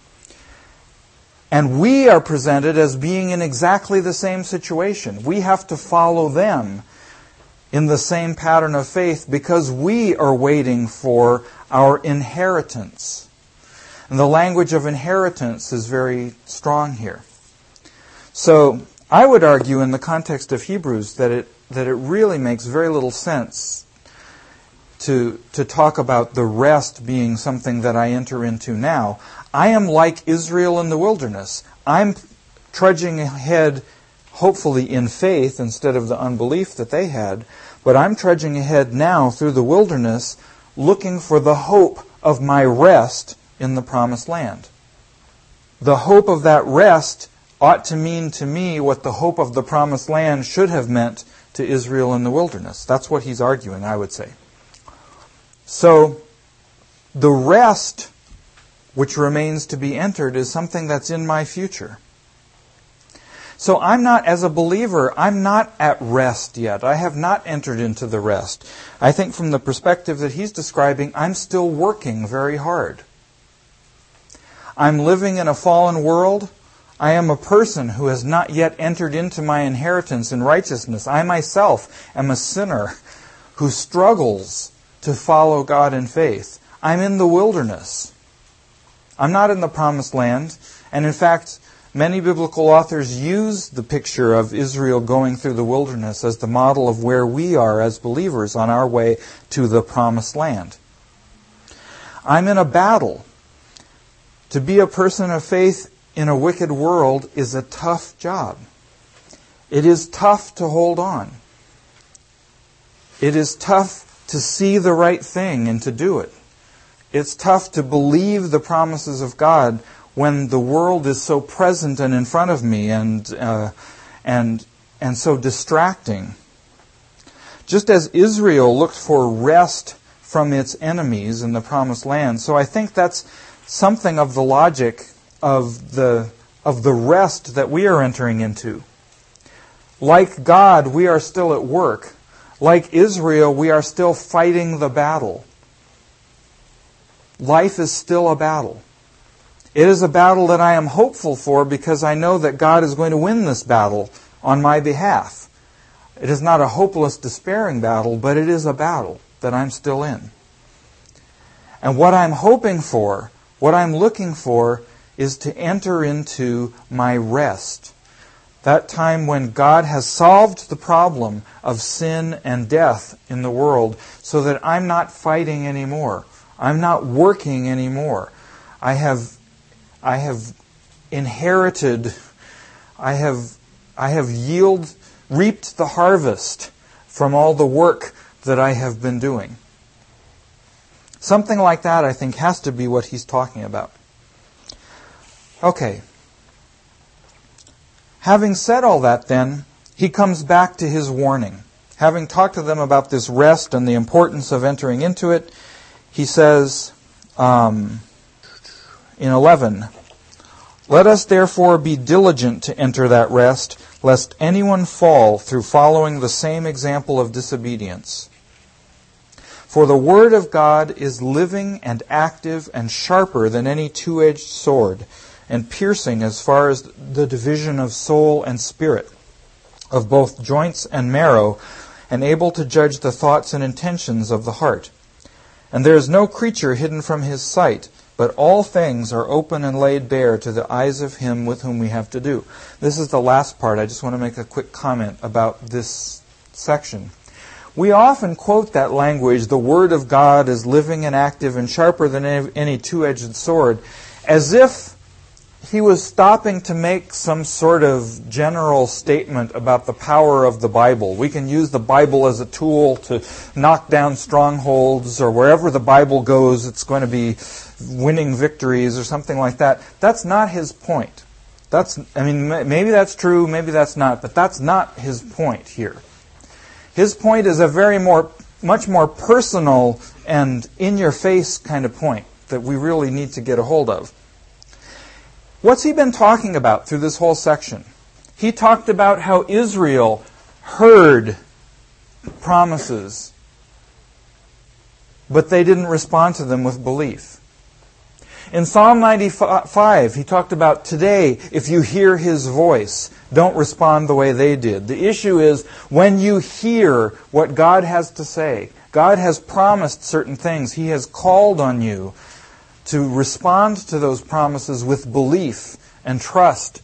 And we are presented as being in exactly the same situation. We have to follow them in the same pattern of faith because we are waiting for our inheritance. And the language of inheritance is very strong here. So I would argue in the context of Hebrews that it that it really makes very little sense to to talk about the rest being something that I enter into now. I am like Israel in the wilderness. I'm trudging ahead, hopefully in faith instead of the unbelief that they had, but I'm trudging ahead now through the wilderness looking for the hope of my rest in the promised land. The hope of that rest ought to mean to me what the hope of the promised land should have meant to Israel in the wilderness. That's what he's arguing, I would say. So, the rest which remains to be entered is something that's in my future. So I'm not, as a believer, I'm not at rest yet. I have not entered into the rest. I think from the perspective that he's describing, I'm still working very hard. I'm living in a fallen world. I am a person who has not yet entered into my inheritance in righteousness. I myself am a sinner who struggles to follow God in faith. I'm in the wilderness. I'm not in the promised land. And in fact, many biblical authors use the picture of Israel going through the wilderness as the model of where we are as believers on our way to the promised land. I'm in a battle. To be a person of faith in a wicked world is a tough job. It is tough to hold on. It is tough to see the right thing and to do it. It's tough to believe the promises of God when the world is so present and in front of me and uh, and and so distracting. Just as Israel looked for rest from its enemies in the promised land, so I think that's something of the logic of the of the rest that we are entering into. Like God, we are still at work. Like Israel, we are still fighting the battle. Life is still a battle. It is a battle that I am hopeful for because I know that God is going to win this battle on my behalf. It is not a hopeless, despairing battle, but it is a battle that I'm still in. And what I'm hoping for, what I'm looking for, is to enter into my rest. That time when God has solved the problem of sin and death in the world so that I'm not fighting anymore. I'm not working anymore. I have I have inherited, I have I have yield, reaped the harvest from all the work that I have been doing. Something like that, I think, has to be what he's talking about. Okay. Having said all that, then, he comes back to his warning. Having talked to them about this rest and the importance of entering into it, he says um, in eleven, "Let us therefore be diligent to enter that rest, lest anyone fall through following the same example of disobedience. For the word of God is living and active and sharper than any two-edged sword, and piercing as far as the division of soul and spirit, of both joints and marrow, and able to judge the thoughts and intentions of the heart. And there is no creature hidden from his sight, but all things are open and laid bare to the eyes of him with whom we have to do. This is the last part. I just want to make a quick comment about this section. We often quote that language, the Word of God is living and active and sharper than any two-edged sword, as if he was stopping to make some sort of general statement about the power of the Bible. We can use the Bible as a tool to knock down strongholds, or wherever the Bible goes, it's going to be winning victories or something like that. That's not his point. That's, I mean, maybe that's true, maybe that's not, but that's not his point here. His point is a very more, much more personal and in-your-face kind of point that we really need to get a hold of. What's he been talking about through this whole section? He talked about how Israel heard promises, but they didn't respond to them with belief. In Psalm ninety-five, he talked about today, if you hear his voice, don't respond the way they did. The issue is when you hear what God has to say, God has promised certain things. He has called on you to respond to those promises with belief and trust.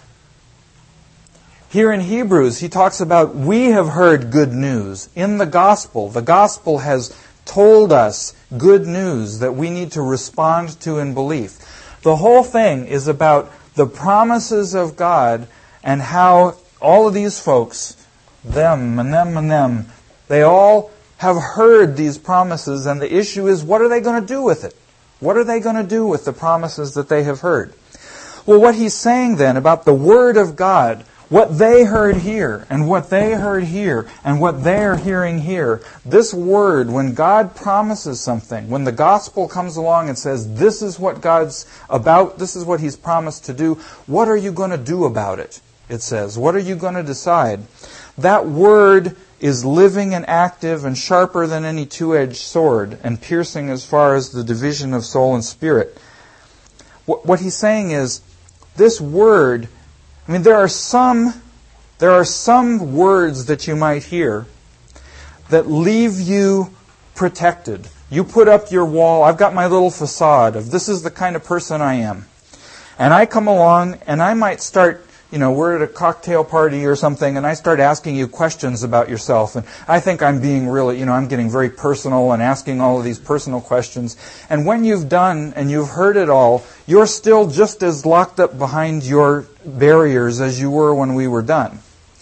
Here in Hebrews, he talks about we have heard good news in the gospel. The gospel has told us good news that we need to respond to in belief. The whole thing is about the promises of God and how all of these folks, them and them and them, they all have heard these promises, and the issue is, what are they going to do with it? What are they going to do with the promises that they have heard? Well, what he's saying then about the Word of God, what they heard here, and what they heard here, and what they are hearing here, this Word, when God promises something, when the gospel comes along and says, this is what God's about, this is what He's promised to do, what are you going to do about it? It says, what are you going to decide? That Word is living and active and sharper than any two-edged sword, and piercing as far as the division of soul and spirit. What he's saying is, this Word, I mean, there are some, there are some words that you might hear that leave you protected. You put up your wall. I've got my little facade of this is the kind of person I am. And I come along and I might start, you know, we're at a cocktail party or something, and I start asking you questions about yourself. And I think I'm being really, you know, I'm getting very personal and asking all of these personal questions. And when you've done and you've heard it all, you're still just as locked up behind your barriers as you were when we were done.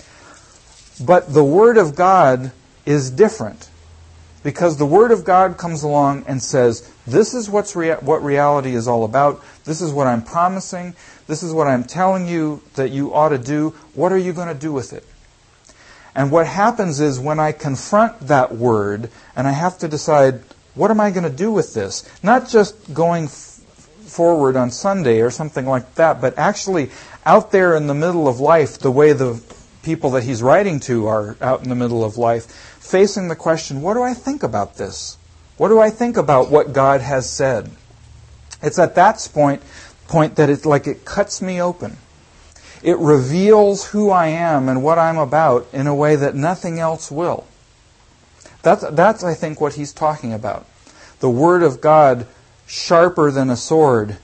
But the Word of God is different, because the Word of God comes along and says, this is what's rea- what reality is all about. This is what I'm promising. This is what I'm telling you that you ought to do. What are you going to do with it? And what happens is when I confront that Word and I have to decide, what am I going to do with this? Not just going f- forward on Sunday or something like that, but actually out there in the middle of life, the way the people that he's writing to are out in the middle of life, facing the question, what do I think about this? What do I think about what God has said? It's at that point, point that it's like it cuts me open. It reveals who I am and what I'm about in a way that nothing else will. That's, that's I think, what he's talking about. The Word of God, sharper than a sword,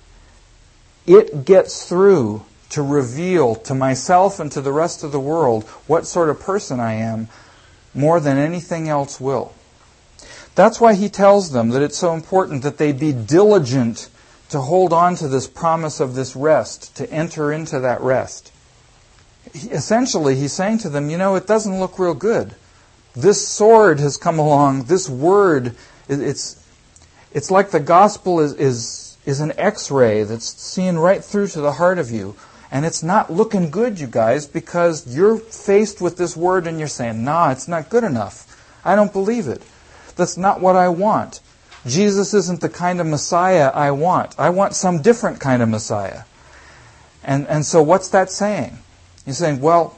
it gets through to reveal to myself and to the rest of the world what sort of person I am more than anything else will. That's why he tells them that it's so important that they be diligent to hold on to this promise of this rest, to enter into that rest. He, essentially, he's saying to them, you know, it doesn't look real good. This sword has come along, this Word, it's it's like the gospel is, is, is an X-ray that's seeing right through to the heart of you. And it's not looking good, you guys, because you're faced with this Word and you're saying, nah, it's not good enough. I don't believe it. That's not what I want. Jesus isn't the kind of Messiah I want. I want some different kind of Messiah. And and so what's that saying? He's saying, well,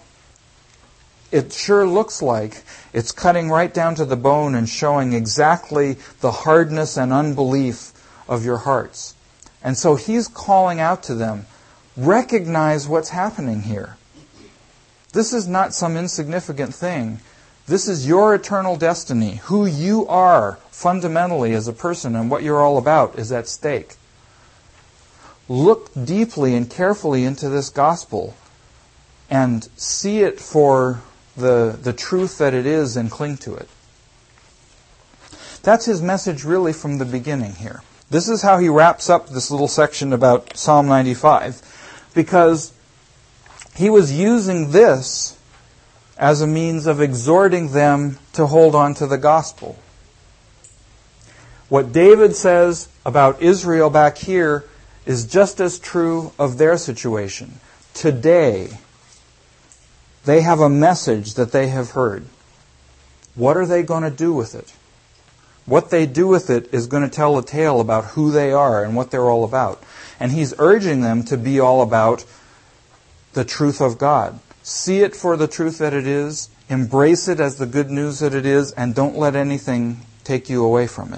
it sure looks like it's cutting right down to the bone and showing exactly the hardness and unbelief of your hearts. And so he's calling out to them, recognize what's happening here. This is not some insignificant thing. This is your eternal destiny. Who you are fundamentally as a person and what you're all about is at stake. look deeply and carefully into this gospel and see it for the, the truth that it is and cling to it. That's his message really from the beginning here. This is how he wraps up this little section about Psalm ninety-five, because he was using this as a means of exhorting them to hold on to the gospel. What David says about Israel back here is just as true of their situation. Today, they have a message that they have heard. What are they going to do with it? What they do with it is going to tell a tale about who they are and what they're all about. And he's urging them to be all about the truth of God. See it for the truth that it is, embrace it as the good news that it is, and don't let anything take you away from it.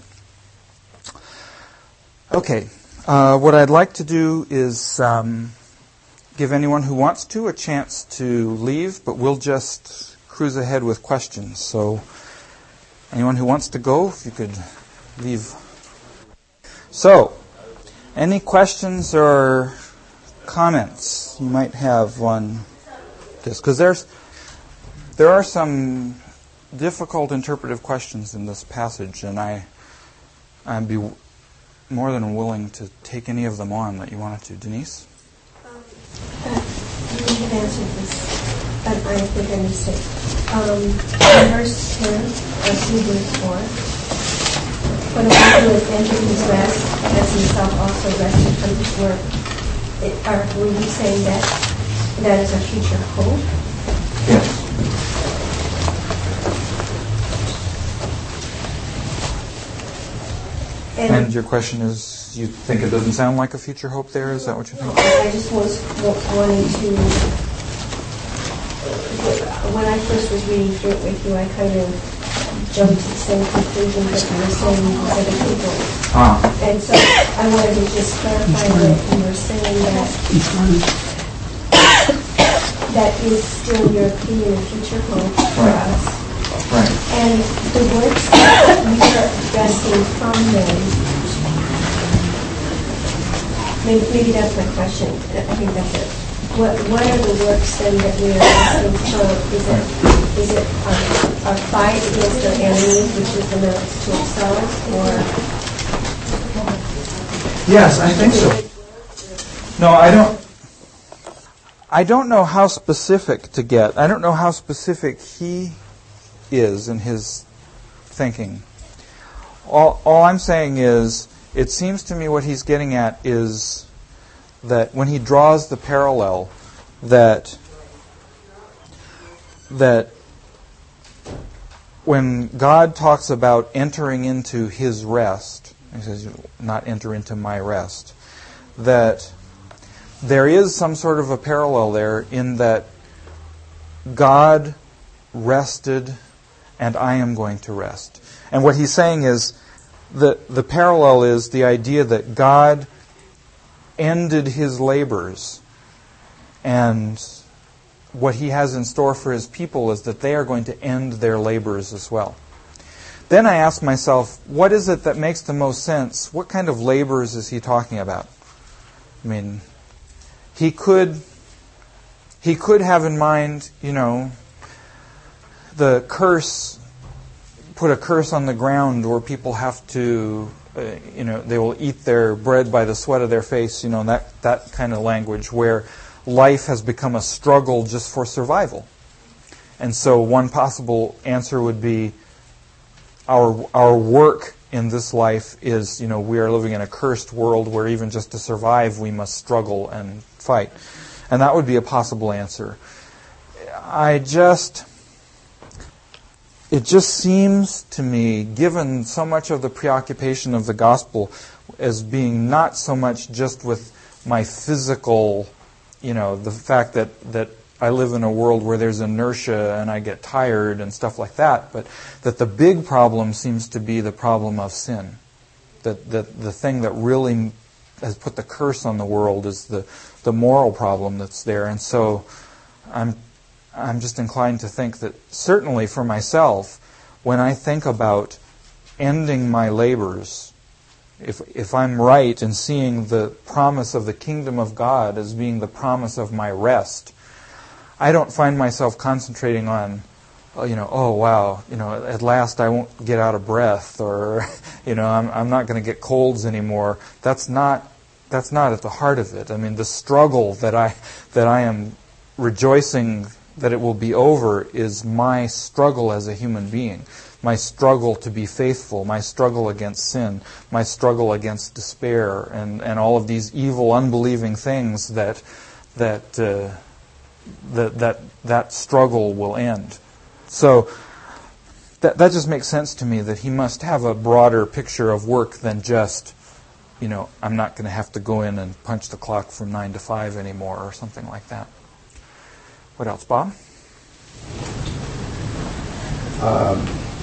Okay, uh, what I'd like to do is um, give anyone who wants to a chance to leave, but we'll just cruise ahead with questions. So anyone who wants to go, if you could leave. So, any questions or comments you might have on this? Because there's there are some difficult interpretive questions in this passage, and I I'd be more than willing to take any of them on that you wanted to. Denise? Um, uh, you have answered this, but I think I missed it. Um, in verse ten of Hebrews four, when a man who has entered his rest has himself also rested from his work, it, are, were you saying that that is a future hope? Yes. And, and your question is, you think it doesn't sound like a future hope there? Is that what you think? I just was wanting to, when I first was reading through it with you, I kind of jumped to the same conclusion that you were saying with other people. Ah. And so I wanted to just clarify that you were saying that that is still your opinion of future hope for right. us. Right. And the works that we are resting from them, maybe, maybe that's my question. I think that's it. What What are the works then that we are resting from? Is it is it our, our fight against our enemies, which is the notes to ourselves, or? Yes, I think so. No, I don't. I don't know how specific to get. I don't know how specific he is in his thinking. All, all I'm saying is, it seems to me what he's getting at is that when he draws the parallel, that that when God talks about entering into his rest, he says, not enter into my rest, that there is some sort of a parallel there in that God rested and I am going to rest. And what he's saying is that the parallel is the idea that God ended his labors, and what he has in store for his people is that they are going to end their labors as well. Then I ask myself, what is it that makes the most sense? What kind of labors is he talking about? I mean, he could he could have in mind, you know, the curse, put a curse on the ground where people have to, uh, you know, they will eat their bread by the sweat of their face, you know, that, that kind of language where life has become a struggle just for survival. And so one possible answer would be our our work in this life is, you know, we are living in a cursed world where even just to survive we must struggle and fight. And that would be a possible answer. I just... It just seems to me, given so much of the preoccupation of the gospel as being not so much just with my physical, you know, the fact that, that I live in a world where there's inertia and I get tired and stuff like that, but that the big problem seems to be the problem of sin. That, that the thing that really has put the curse on the world is the, the moral problem that's there. And so I'm I'm just inclined to think that certainly for myself, when I think about ending my labors, if if I'm right in seeing the promise of the kingdom of God as being the promise of my rest, I don't find myself concentrating on, you know, oh wow, you know, at last I won't get out of breath, or, you know, I'm I'm not going to get colds anymore. That's not that's not at the heart of it. I mean, the struggle that I that I am rejoicing that it will be over is my struggle as a human being, my struggle to be faithful, my struggle against sin, my struggle against despair, and, and all of these evil, unbelieving things that that uh, that that that struggle will end. So that that just makes sense to me, that he must have a broader picture of work than just, you know, I'm not going to have to go in and punch the clock from nine to five anymore, or something like that. What else, Bob? Um,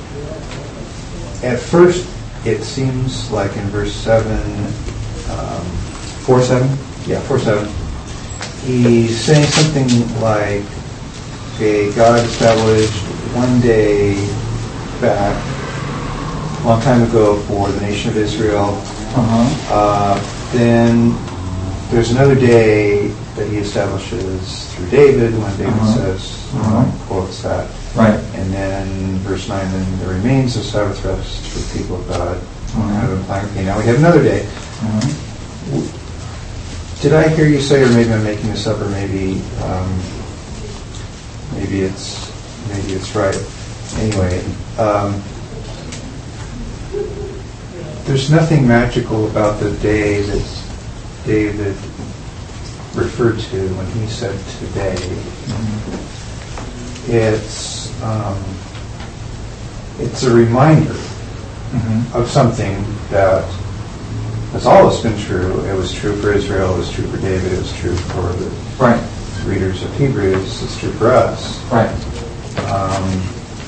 at first, it seems like in verse seven, um, four seven, yeah, four seven, he's saying something like, "Okay, God established one day back, a long time ago, for the nation of Israel. Uh-huh. Uh, then there's another day that he establishes through David, when David uh-huh. says, uh-huh. quotes that. Right. And then verse nine, then there remains a Sabbath rest for the people of God." uh-huh. Kind of implying, okay, now we have another day. uh-huh. Did I hear you say, or maybe I'm making this up, or maybe um, maybe it's maybe it's right. Anyway, um, there's nothing magical about the day that David referred to when he said today. Mm-hmm. It's um, it's a reminder mm-hmm. of something that has always been true. It was true for Israel. It was true for David. It was true for the right. readers of Hebrews. It's true for us. Right. Um,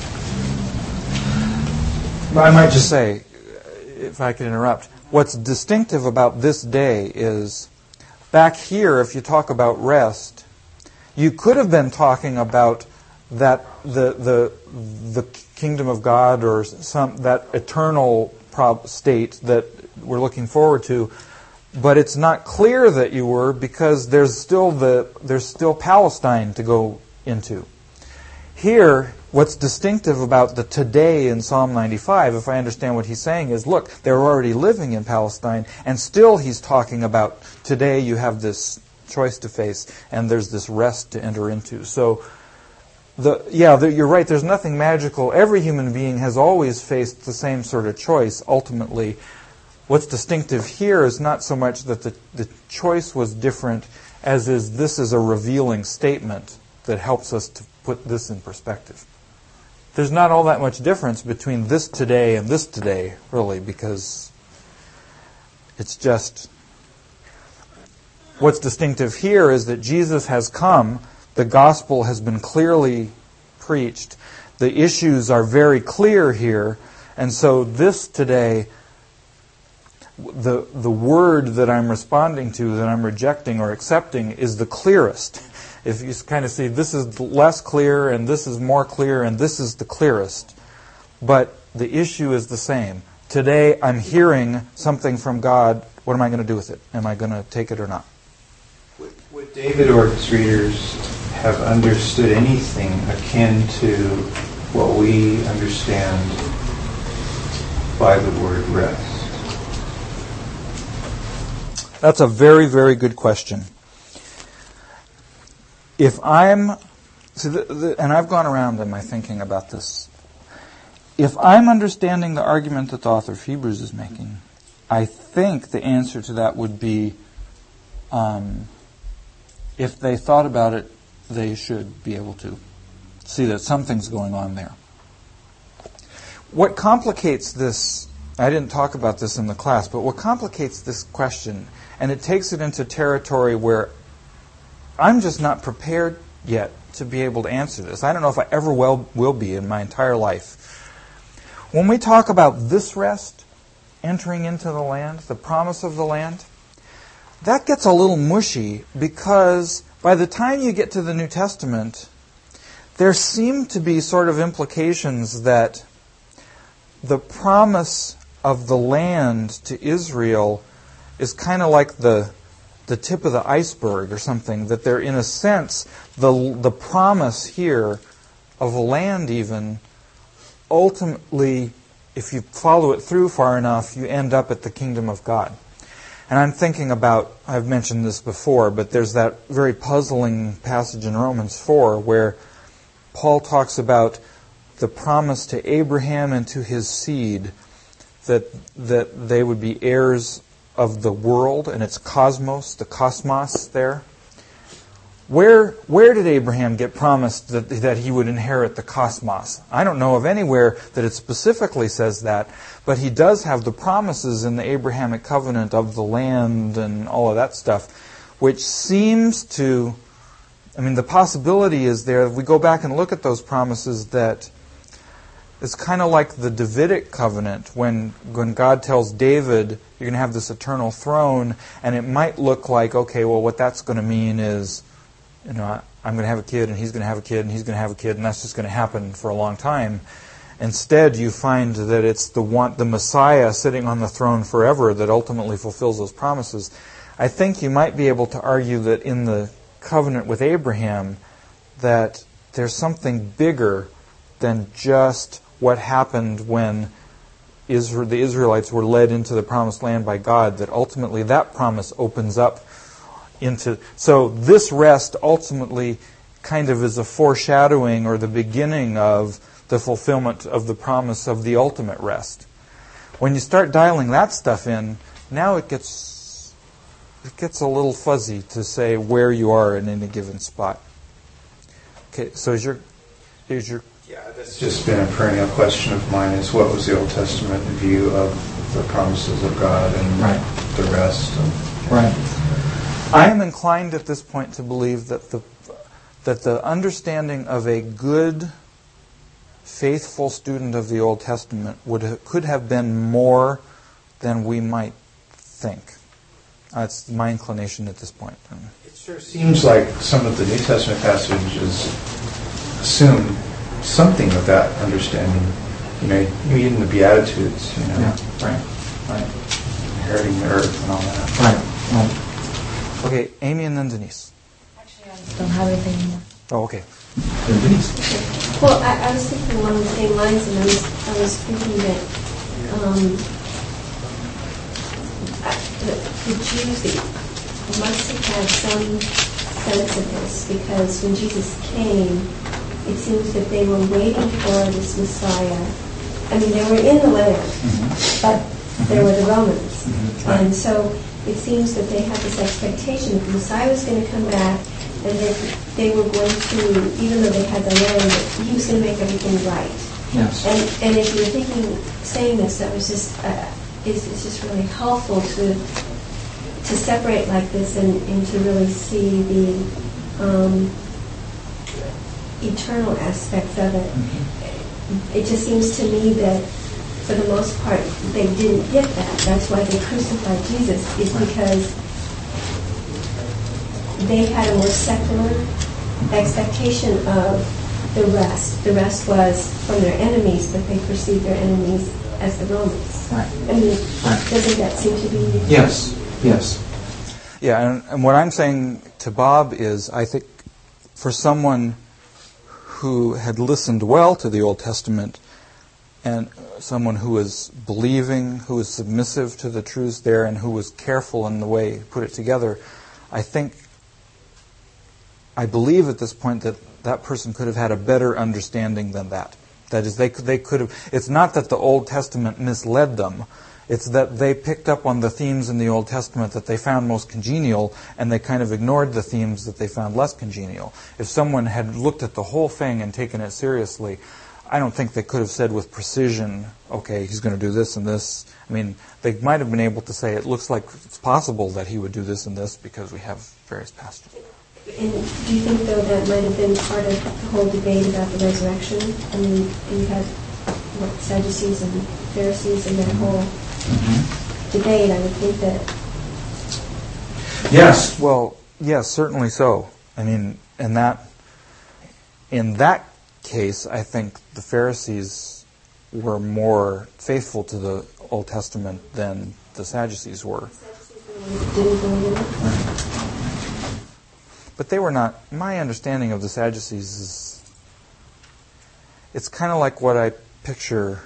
I might just say, if I could interrupt, what's distinctive about this day is, back here, if you talk about rest, you could have been talking about that the the the kingdom of God, or some that eternal prob- state that we're looking forward to, but it's not clear that you were, because there's still the there's still Palestine to go into. Here, what's distinctive about the today in Psalm ninety-five, if I understand what he's saying, is, look, they're already living in Palestine, and still he's talking about today you have this choice to face, and there's this rest to enter into. So, the yeah, the, you're right, there's nothing magical. Every human being has always faced the same sort of choice, ultimately. What's distinctive here is not so much that the, the choice was different, as is this is a revealing statement that helps us to put this in perspective. There's not all that much difference between this today and this today, really, because it's just... What's distinctive here is that Jesus has come, the gospel has been clearly preached, the issues are very clear here, and so this today, the the word that I'm responding to, that I'm rejecting or accepting, is the clearest. If you kind of see, this is less clear, and this is more clear, and this is the clearest. But the issue is the same. Today, I'm hearing something from God. What am I going to do with it? Am I going to take it or not? Would, would David or his readers have understood anything akin to what we understand by the word rest? That's a very, very good question. If I'm, see, the, the, and I've gone around in my thinking about this, if I'm understanding the argument that the author of Hebrews is making, I think the answer to that would be, um, if they thought about it, they should be able to see that something's going on there. What complicates this, I didn't talk about this in the class, but what complicates this question, and it takes it into territory where I'm just not prepared yet to be able to answer this. I don't know if I ever will, will be in my entire life. When we talk about this rest, entering into the land, the promise of the land, that gets a little mushy, because by the time you get to the New Testament, there seem to be sort of implications that the promise of the land to Israel is kind of like the the tip of the iceberg or something, that they're, in a sense, the the promise here of a land even, ultimately, if you follow it through far enough, you end up at the kingdom of God. And I'm thinking about, I've mentioned this before, but there's that very puzzling passage in Romans four where Paul talks about the promise to Abraham and to his seed that that they would be heirs of the world and its cosmos, the cosmos there. Where where did Abraham get promised that, that he would inherit the cosmos? I don't know of anywhere that it specifically says that, but he does have the promises in the Abrahamic covenant of the land and all of that stuff, which seems to, I mean, the possibility is there, if we go back and look at those promises, that it's kind of like the Davidic covenant when, when God tells David, you're going to have this eternal throne, and it might look like, okay, well, what that's going to mean is, you know, I'm going to have a kid, and he's going to have a kid, and he's going to have a kid, and that's just going to happen for a long time. Instead, you find that it's the one, the Messiah sitting on the throne forever that ultimately fulfills those promises. I think you might be able to argue that in the covenant with Abraham, that there's something bigger than just what happened when Israel, the Israelites were led into the promised land by God, that ultimately that promise opens up into... So this rest ultimately kind of is a foreshadowing or the beginning of the fulfillment of the promise of the ultimate rest. When you start dialing that stuff in, now it gets it gets a little fuzzy to say where you are in any given spot. Okay, so is your is your Yeah, that's just been a perennial question of mine, is what was the Old Testament view of the promises of God and right. the rest? Of, right. I am inclined at this point to believe that the that the understanding of a good, faithful student of the Old Testament would ha- could have been more than we might think. That's my inclination at this point. It sure seems like some of the New Testament passages assume something of that understanding. You know, even the Beatitudes, you know. Yeah, right, right. Inheriting the earth and all that. Right, right. Okay, Amy and then Denise. Actually, I don't have anything anymore. Oh, okay. Then Denise. Okay. Well, I, I was thinking along the same lines, and I was, I was thinking that um, the, the Jews they must have had some sense of this, because when Jesus came, it seems that they were waiting for this Messiah. I mean, they were in the land, mm-hmm. but mm-hmm. there were the Romans. Mm-hmm. Right. And so it seems that they had this expectation that the Messiah was going to come back, and that they were going to, even though they had the land, that he was going to make everything right. Yes. And and if you're thinking, saying this, that was just, uh, it's, it's just really helpful to to separate like this and, and to really see the um, eternal aspects of it. Mm-hmm. It just seems to me that for the most part they didn't get that. That's why they crucified Jesus, is because they had a more secular expectation of the rest. The rest was from their enemies, but they perceived their enemies as the Romans. Right. I mean, right. Doesn't that seem to be... Yes, yes. Yeah, and, and what I'm saying to Bob is, I think for someone who had listened well to the Old Testament, and someone who was believing, who was submissive to the truths there, and who was careful in the way he put it together, I think, I believe at this point that that person could have had a better understanding than that. That is, they could, they could have, it's not that the Old Testament misled them, it's that they picked up on the themes in the Old Testament that they found most congenial, and they kind of ignored the themes that they found less congenial. If someone had looked at the whole thing and taken it seriously, I don't think they could have said with precision, okay, he's going to do this and this. I mean, they might have been able to say, it looks like it's possible that he would do this and this because we have various passages. And do you think, though, that might have been part of the whole debate about the resurrection? I mean, you had what, Sadducees and Pharisees and that whole mm-hmm. debate. I would think that... Yes, well, yes, certainly so. I mean, in that, in that case, I think the Pharisees were more faithful to the Old Testament than the Sadducees were. Didn't believe in it. But they were not, my understanding of the Sadducees is, it's kind of like what I picture,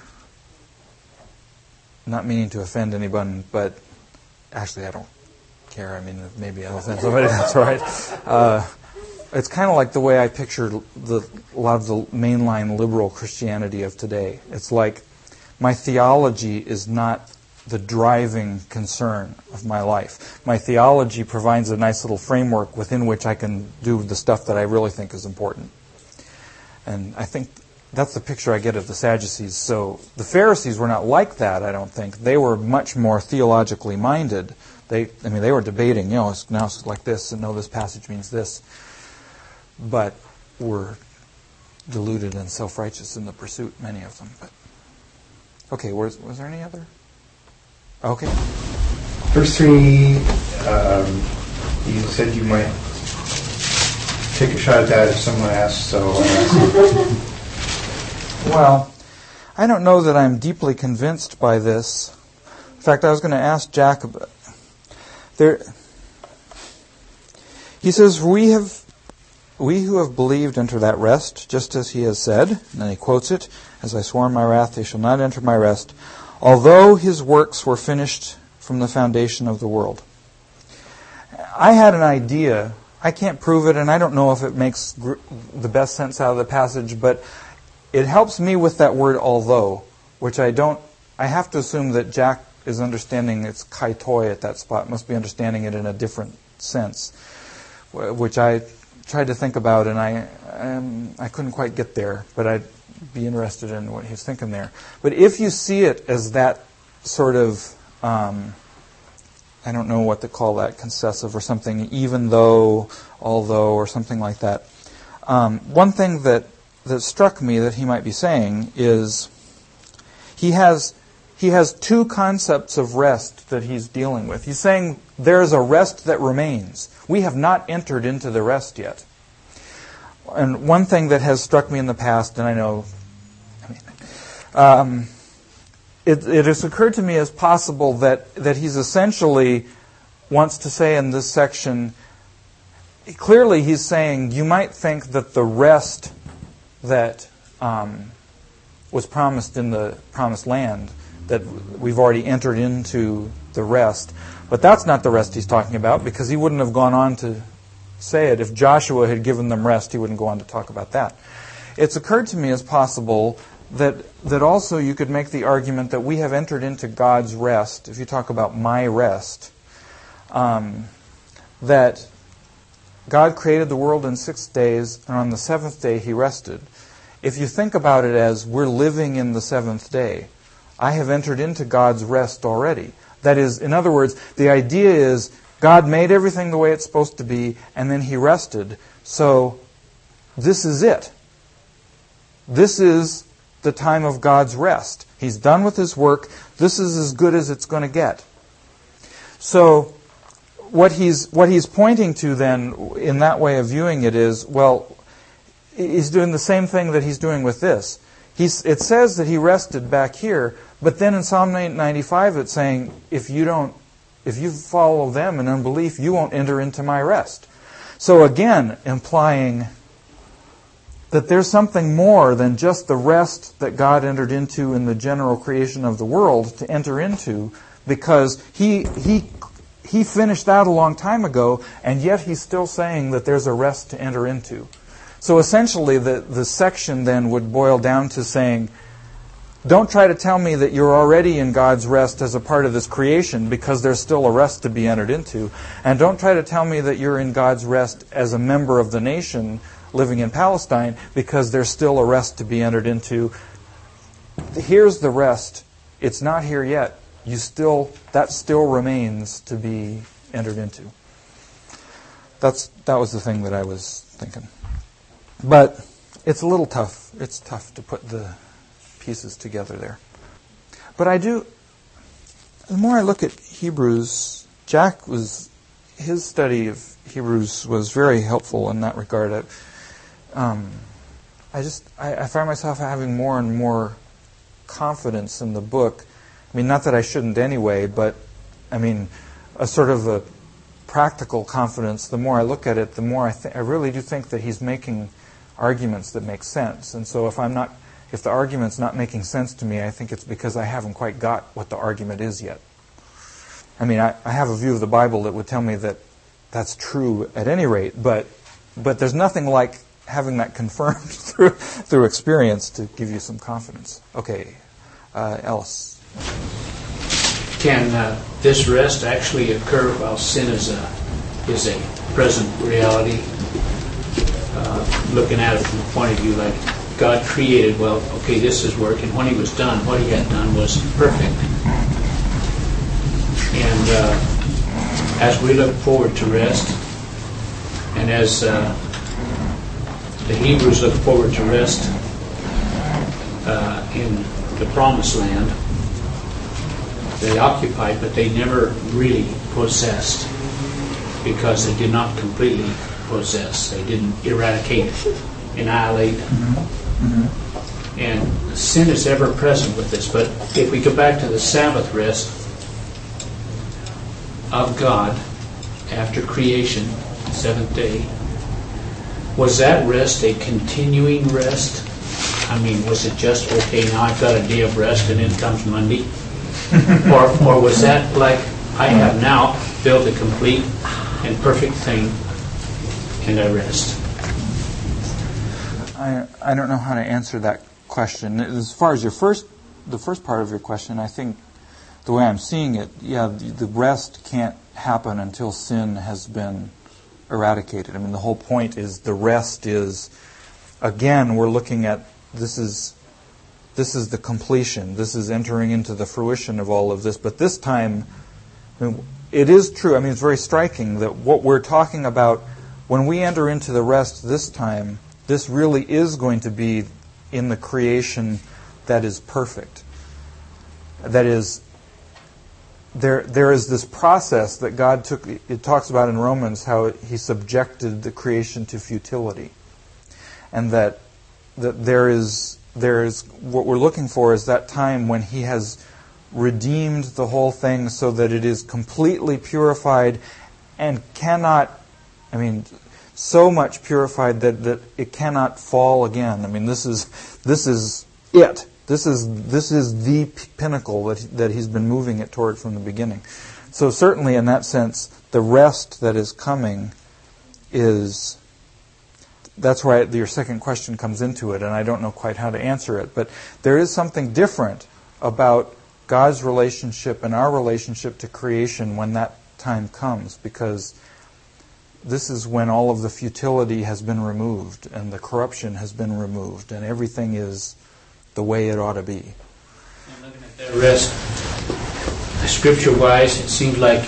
not meaning to offend anyone, but actually I don't care. I mean, maybe I'll offend somebody, that's all right. Uh, it's kind of like the way I picture the, a lot of the mainline liberal Christianity of today. It's like my theology is not the driving concern of my life. My theology provides a nice little framework within which I can do the stuff that I really think is important. And I think that's the picture I get of the Sadducees. So the Pharisees were not like that, I don't think. They were much more theologically minded. They, I mean, they were debating, you know, it's, now it's like this, and no, this passage means this. But were deluded and self-righteous in the pursuit, many of them. But okay, was, was there any other? Okay. Verse three, um, you said you might take a shot at that if someone asks, so I'll ask. Well, I don't know that I'm deeply convinced by this. In fact, I was going to ask Jack about there. He says, "We have, we who have believed enter that rest, just as he has said." And then he quotes it, "As I swore in my wrath, they shall not enter my rest, although his works were finished from the foundation of the world." I had an idea. I can't prove it, and I don't know if it makes gr- the best sense out of the passage, but it helps me with that word "although," which I don't. I have to assume that Jack is understanding it's kaitoi at that spot. Must be understanding it in a different sense, which I tried to think about, and I um, I couldn't quite get there. But I'd be interested in what he's thinking there. But if you see it as that sort of, um, I don't know what to call that, concessive or something, even though, although, or something like that. Um, one thing that that struck me that he might be saying is he has he has two concepts of rest that he's dealing with. He's saying there's a rest that remains. We have not entered into the rest yet. And one thing that has struck me in the past, and I know, I mean, um, it, it has occurred to me as possible that, that he's essentially wants to say in this section, clearly he's saying you might think that the rest that um, was promised in the promised land, that we've already entered into the rest, but that's not the rest he's talking about, because he wouldn't have gone on to say it. If Joshua had given them rest, he wouldn't go on to talk about that. It's occurred to me as possible that that also you could make the argument that we have entered into God's rest. If you talk about my rest, um, that God created the world in six days, and on the seventh day He rested. If you think about it as we're living in the seventh day, I have entered into God's rest already. That is, in other words, the idea is God made everything the way it's supposed to be, and then He rested. So this is it. This is the time of God's rest. He's done with His work. This is as good as it's going to get. So what he's what he's pointing to then, in that way of viewing it, is, well, he's doing the same thing that he's doing with this. He's, it says that He rested back here, but then in Psalm ninety-five it's saying, if you don't If you follow them in unbelief, you won't enter into my rest. So again, implying that there's something more than just the rest that God entered into in the general creation of the world to enter into, because He He He finished that a long time ago, and yet He's still saying that there's a rest to enter into. So essentially the, the section then would boil down to saying, don't try to tell me that you're already in God's rest as a part of this creation, because there's still a rest to be entered into. And don't try to tell me that you're in God's rest as a member of the nation living in Palestine, because there's still a rest to be entered into. Here's the rest. It's not here yet. You still, that still remains to be entered into. That's that was the thing that I was thinking. But it's a little tough. It's tough to put the pieces together there. But I do, the more I look at Hebrews, Jack was, his study of Hebrews was very helpful in that regard. I, um, I just, I, I find myself having more and more confidence in the book I mean, not that I shouldn't anyway, but, I mean, a sort of a practical confidence, the more I look at it, the more I, th- I really do think that he's making arguments that make sense. And so if I'm not, if the argument's not making sense to me, I think it's because I haven't quite got what the argument is yet. I mean, I, I have a view of the Bible that would tell me that that's true at any rate, but but there's nothing like having that confirmed through through experience to give you some confidence. Okay, uh, Ellis. Can uh, this rest actually occur while sin is a is a present reality? Uh, looking at it from the point of view like God created, well, okay, this is working. When He was done, what He had done was perfect. And uh, as we look forward to rest, and as uh, the Hebrews look forward to rest uh, in the Promised Land, they occupied, but they never really possessed, because they did not completely possess. They didn't eradicate, annihilate. Mm-hmm. Mm-hmm. And sin is ever present with this. But if we go back to the Sabbath rest of God after creation, seventh day, was that rest a continuing rest? I mean, was it just, okay, now I've got a day of rest and then comes Monday? or, or was that like, I have now built a complete and perfect thing and I rest? I I don't know how to answer that question. As far as your first, the first part of your question, I think the way I'm seeing it, yeah, the rest can't happen until sin has been eradicated. I mean, the whole point is the rest is, again, we're looking at, this is this is the completion. This is entering into the fruition of all of this. But this time, I mean, it is true. I mean, it's very striking that what we're talking about, when we enter into the rest this time, this really is going to be in the creation that is perfect. That is, there there is this process that God took. It talks about in Romans how He subjected the creation to futility, and that that there is there is what we're looking for is that time when He has redeemed the whole thing so that it is completely purified and cannot, I mean, so much purified that, that it cannot fall again. I mean, this is this is it. This is this is the pinnacle that that He's been moving it toward from the beginning. So certainly in that sense, the rest that is coming is, that's why your second question comes into it, and I don't know quite how to answer it. But there is something different about God's relationship and our relationship to creation when that time comes, because this is when all of the futility has been removed and the corruption has been removed and everything is the way it ought to be. And looking at that rest, scripture-wise, it seems like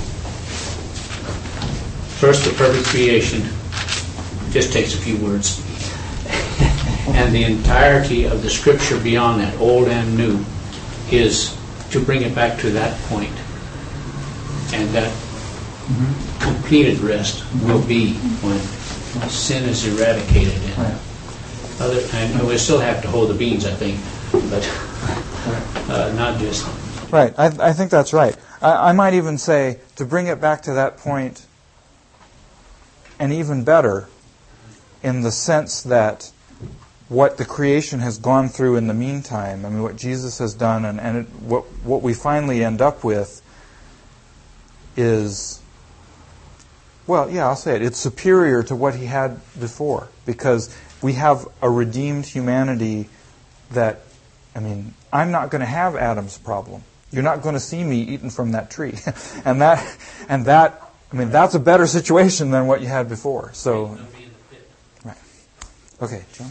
first the perfect creation just takes a few words. And the entirety of the scripture beyond that, old and new, is to bring it back to that point. And that mm-hmm. completed rest will be when sin is eradicated. And other, and we still have to hold the beans, I think, but uh, not just... Right, I, I think that's right. I, I might even say, to bring it back to that point, and even better, in the sense that what the creation has gone through in the meantime, I mean, what Jesus has done, and, and it, what what we finally end up with is, well, yeah, I'll say it, it's superior to what He had before, because we have a redeemed humanity that, I mean, I'm not going to have Adam's problem. You're not going to see me eating from that tree. and that, and that, I mean, that's a better situation than what you had before. So, right. Okay, John?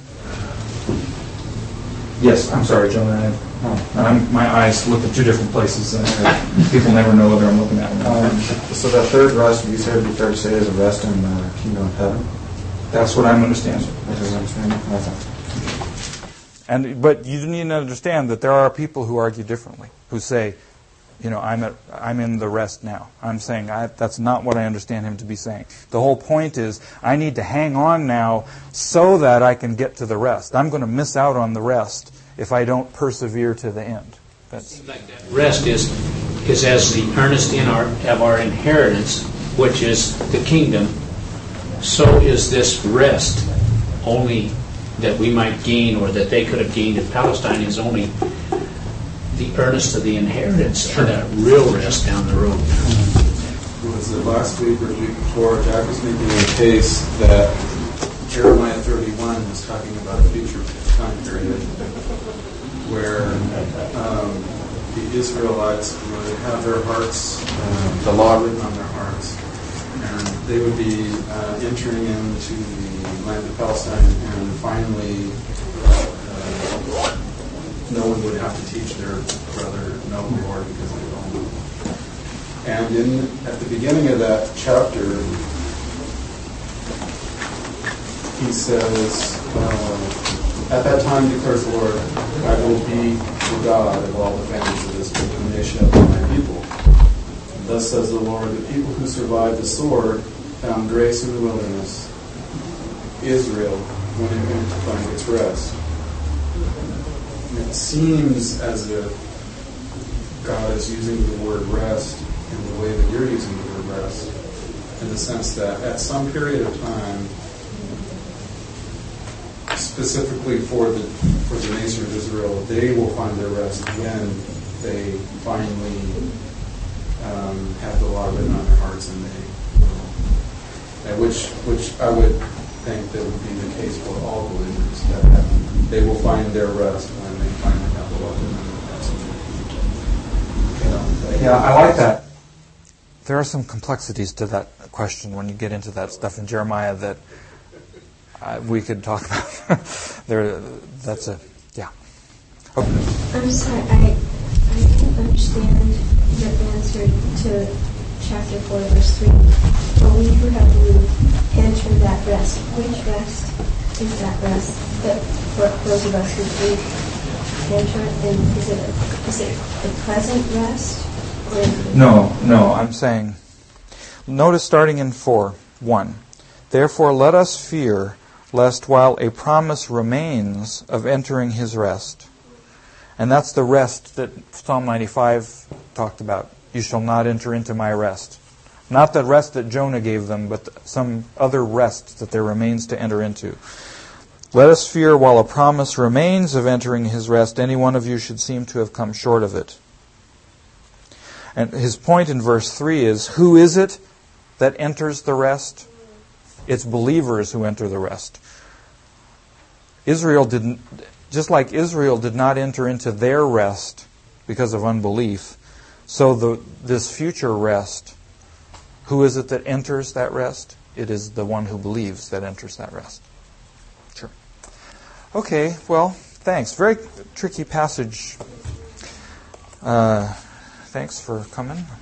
Yes, I'm sorry, John. I, oh, I'm, my eyes look at two different places, and uh, people never know whether I'm looking at them. Um, so that third rest, you said it'd be fair to say is a rest in the kingdom of heaven? That's what I'm understanding. That's what I'm understanding. Okay. And but you need to understand that there are people who argue differently, who say, you know, I'm at, I'm in the rest now. I'm saying I, that's not what I understand him to be saying. The whole point is I need to hang on now so that I can get to the rest. I'm going to miss out on the rest if I don't persevere to the end. That's like that rest is is as the earnest in our of our inheritance, which is the kingdom. So is this rest only that we might gain, or that they could have gained in Palestine, is only the earnest of the inheritance for that real rest down the road. Was it last week or the week before? Jack was making a case that Jeremiah thirty-one was talking about a future time period where um, the Israelites would have their hearts, uh, the law written on their hearts, and they would be uh, entering into the land of Palestine, and finally uh, no one would have to teach their brother know the Lord because they don't know. And in at the beginning of that chapter, he says, uh, "At that time, declares the Lord, I will be the God of all the families of Israel, and they shall be my people. Thus says the Lord, the people who survived the sword found grace in the wilderness. Israel went in to find its rest." And it seems as if God is using the word rest in the way that you're using the word rest, in the sense that at some period of time, specifically for the for the nation of Israel, they will find their rest when they finally um, have the law written on their hearts, and they, and which which I would think that would be the case for all believers, that have, they will find their rest when they finally have the law written on their hearts. Yeah, I like that. There are some complexities to that question when you get into that stuff in Jeremiah that uh, we could talk about. there, that's a yeah. Okay. I'm sorry, I I can't understand your answer to chapter four, verse three. But we who have believed enter that rest. Which rest is that rest? That for those of us who believe enter, and is it a, is it a pleasant rest? No, no, I'm saying, notice starting in four, one. Therefore let us fear, lest while a promise remains of entering his rest. And that's the rest that Psalm ninety-five talked about. You shall not enter into my rest. Not the rest that Jonah gave them, but some other rest that there remains to enter into. Let us fear while a promise remains of entering his rest, any one of you should seem to have come short of it. And his point in verse three is, who is it that enters the rest? It's believers who enter the rest. Israel didn't, just like Israel did not enter into their rest because of unbelief, so the this future rest, who is it that enters that rest? It is the one who believes that enters that rest. Sure. Okay, well, thanks. Very tricky passage. Uh, thanks for coming.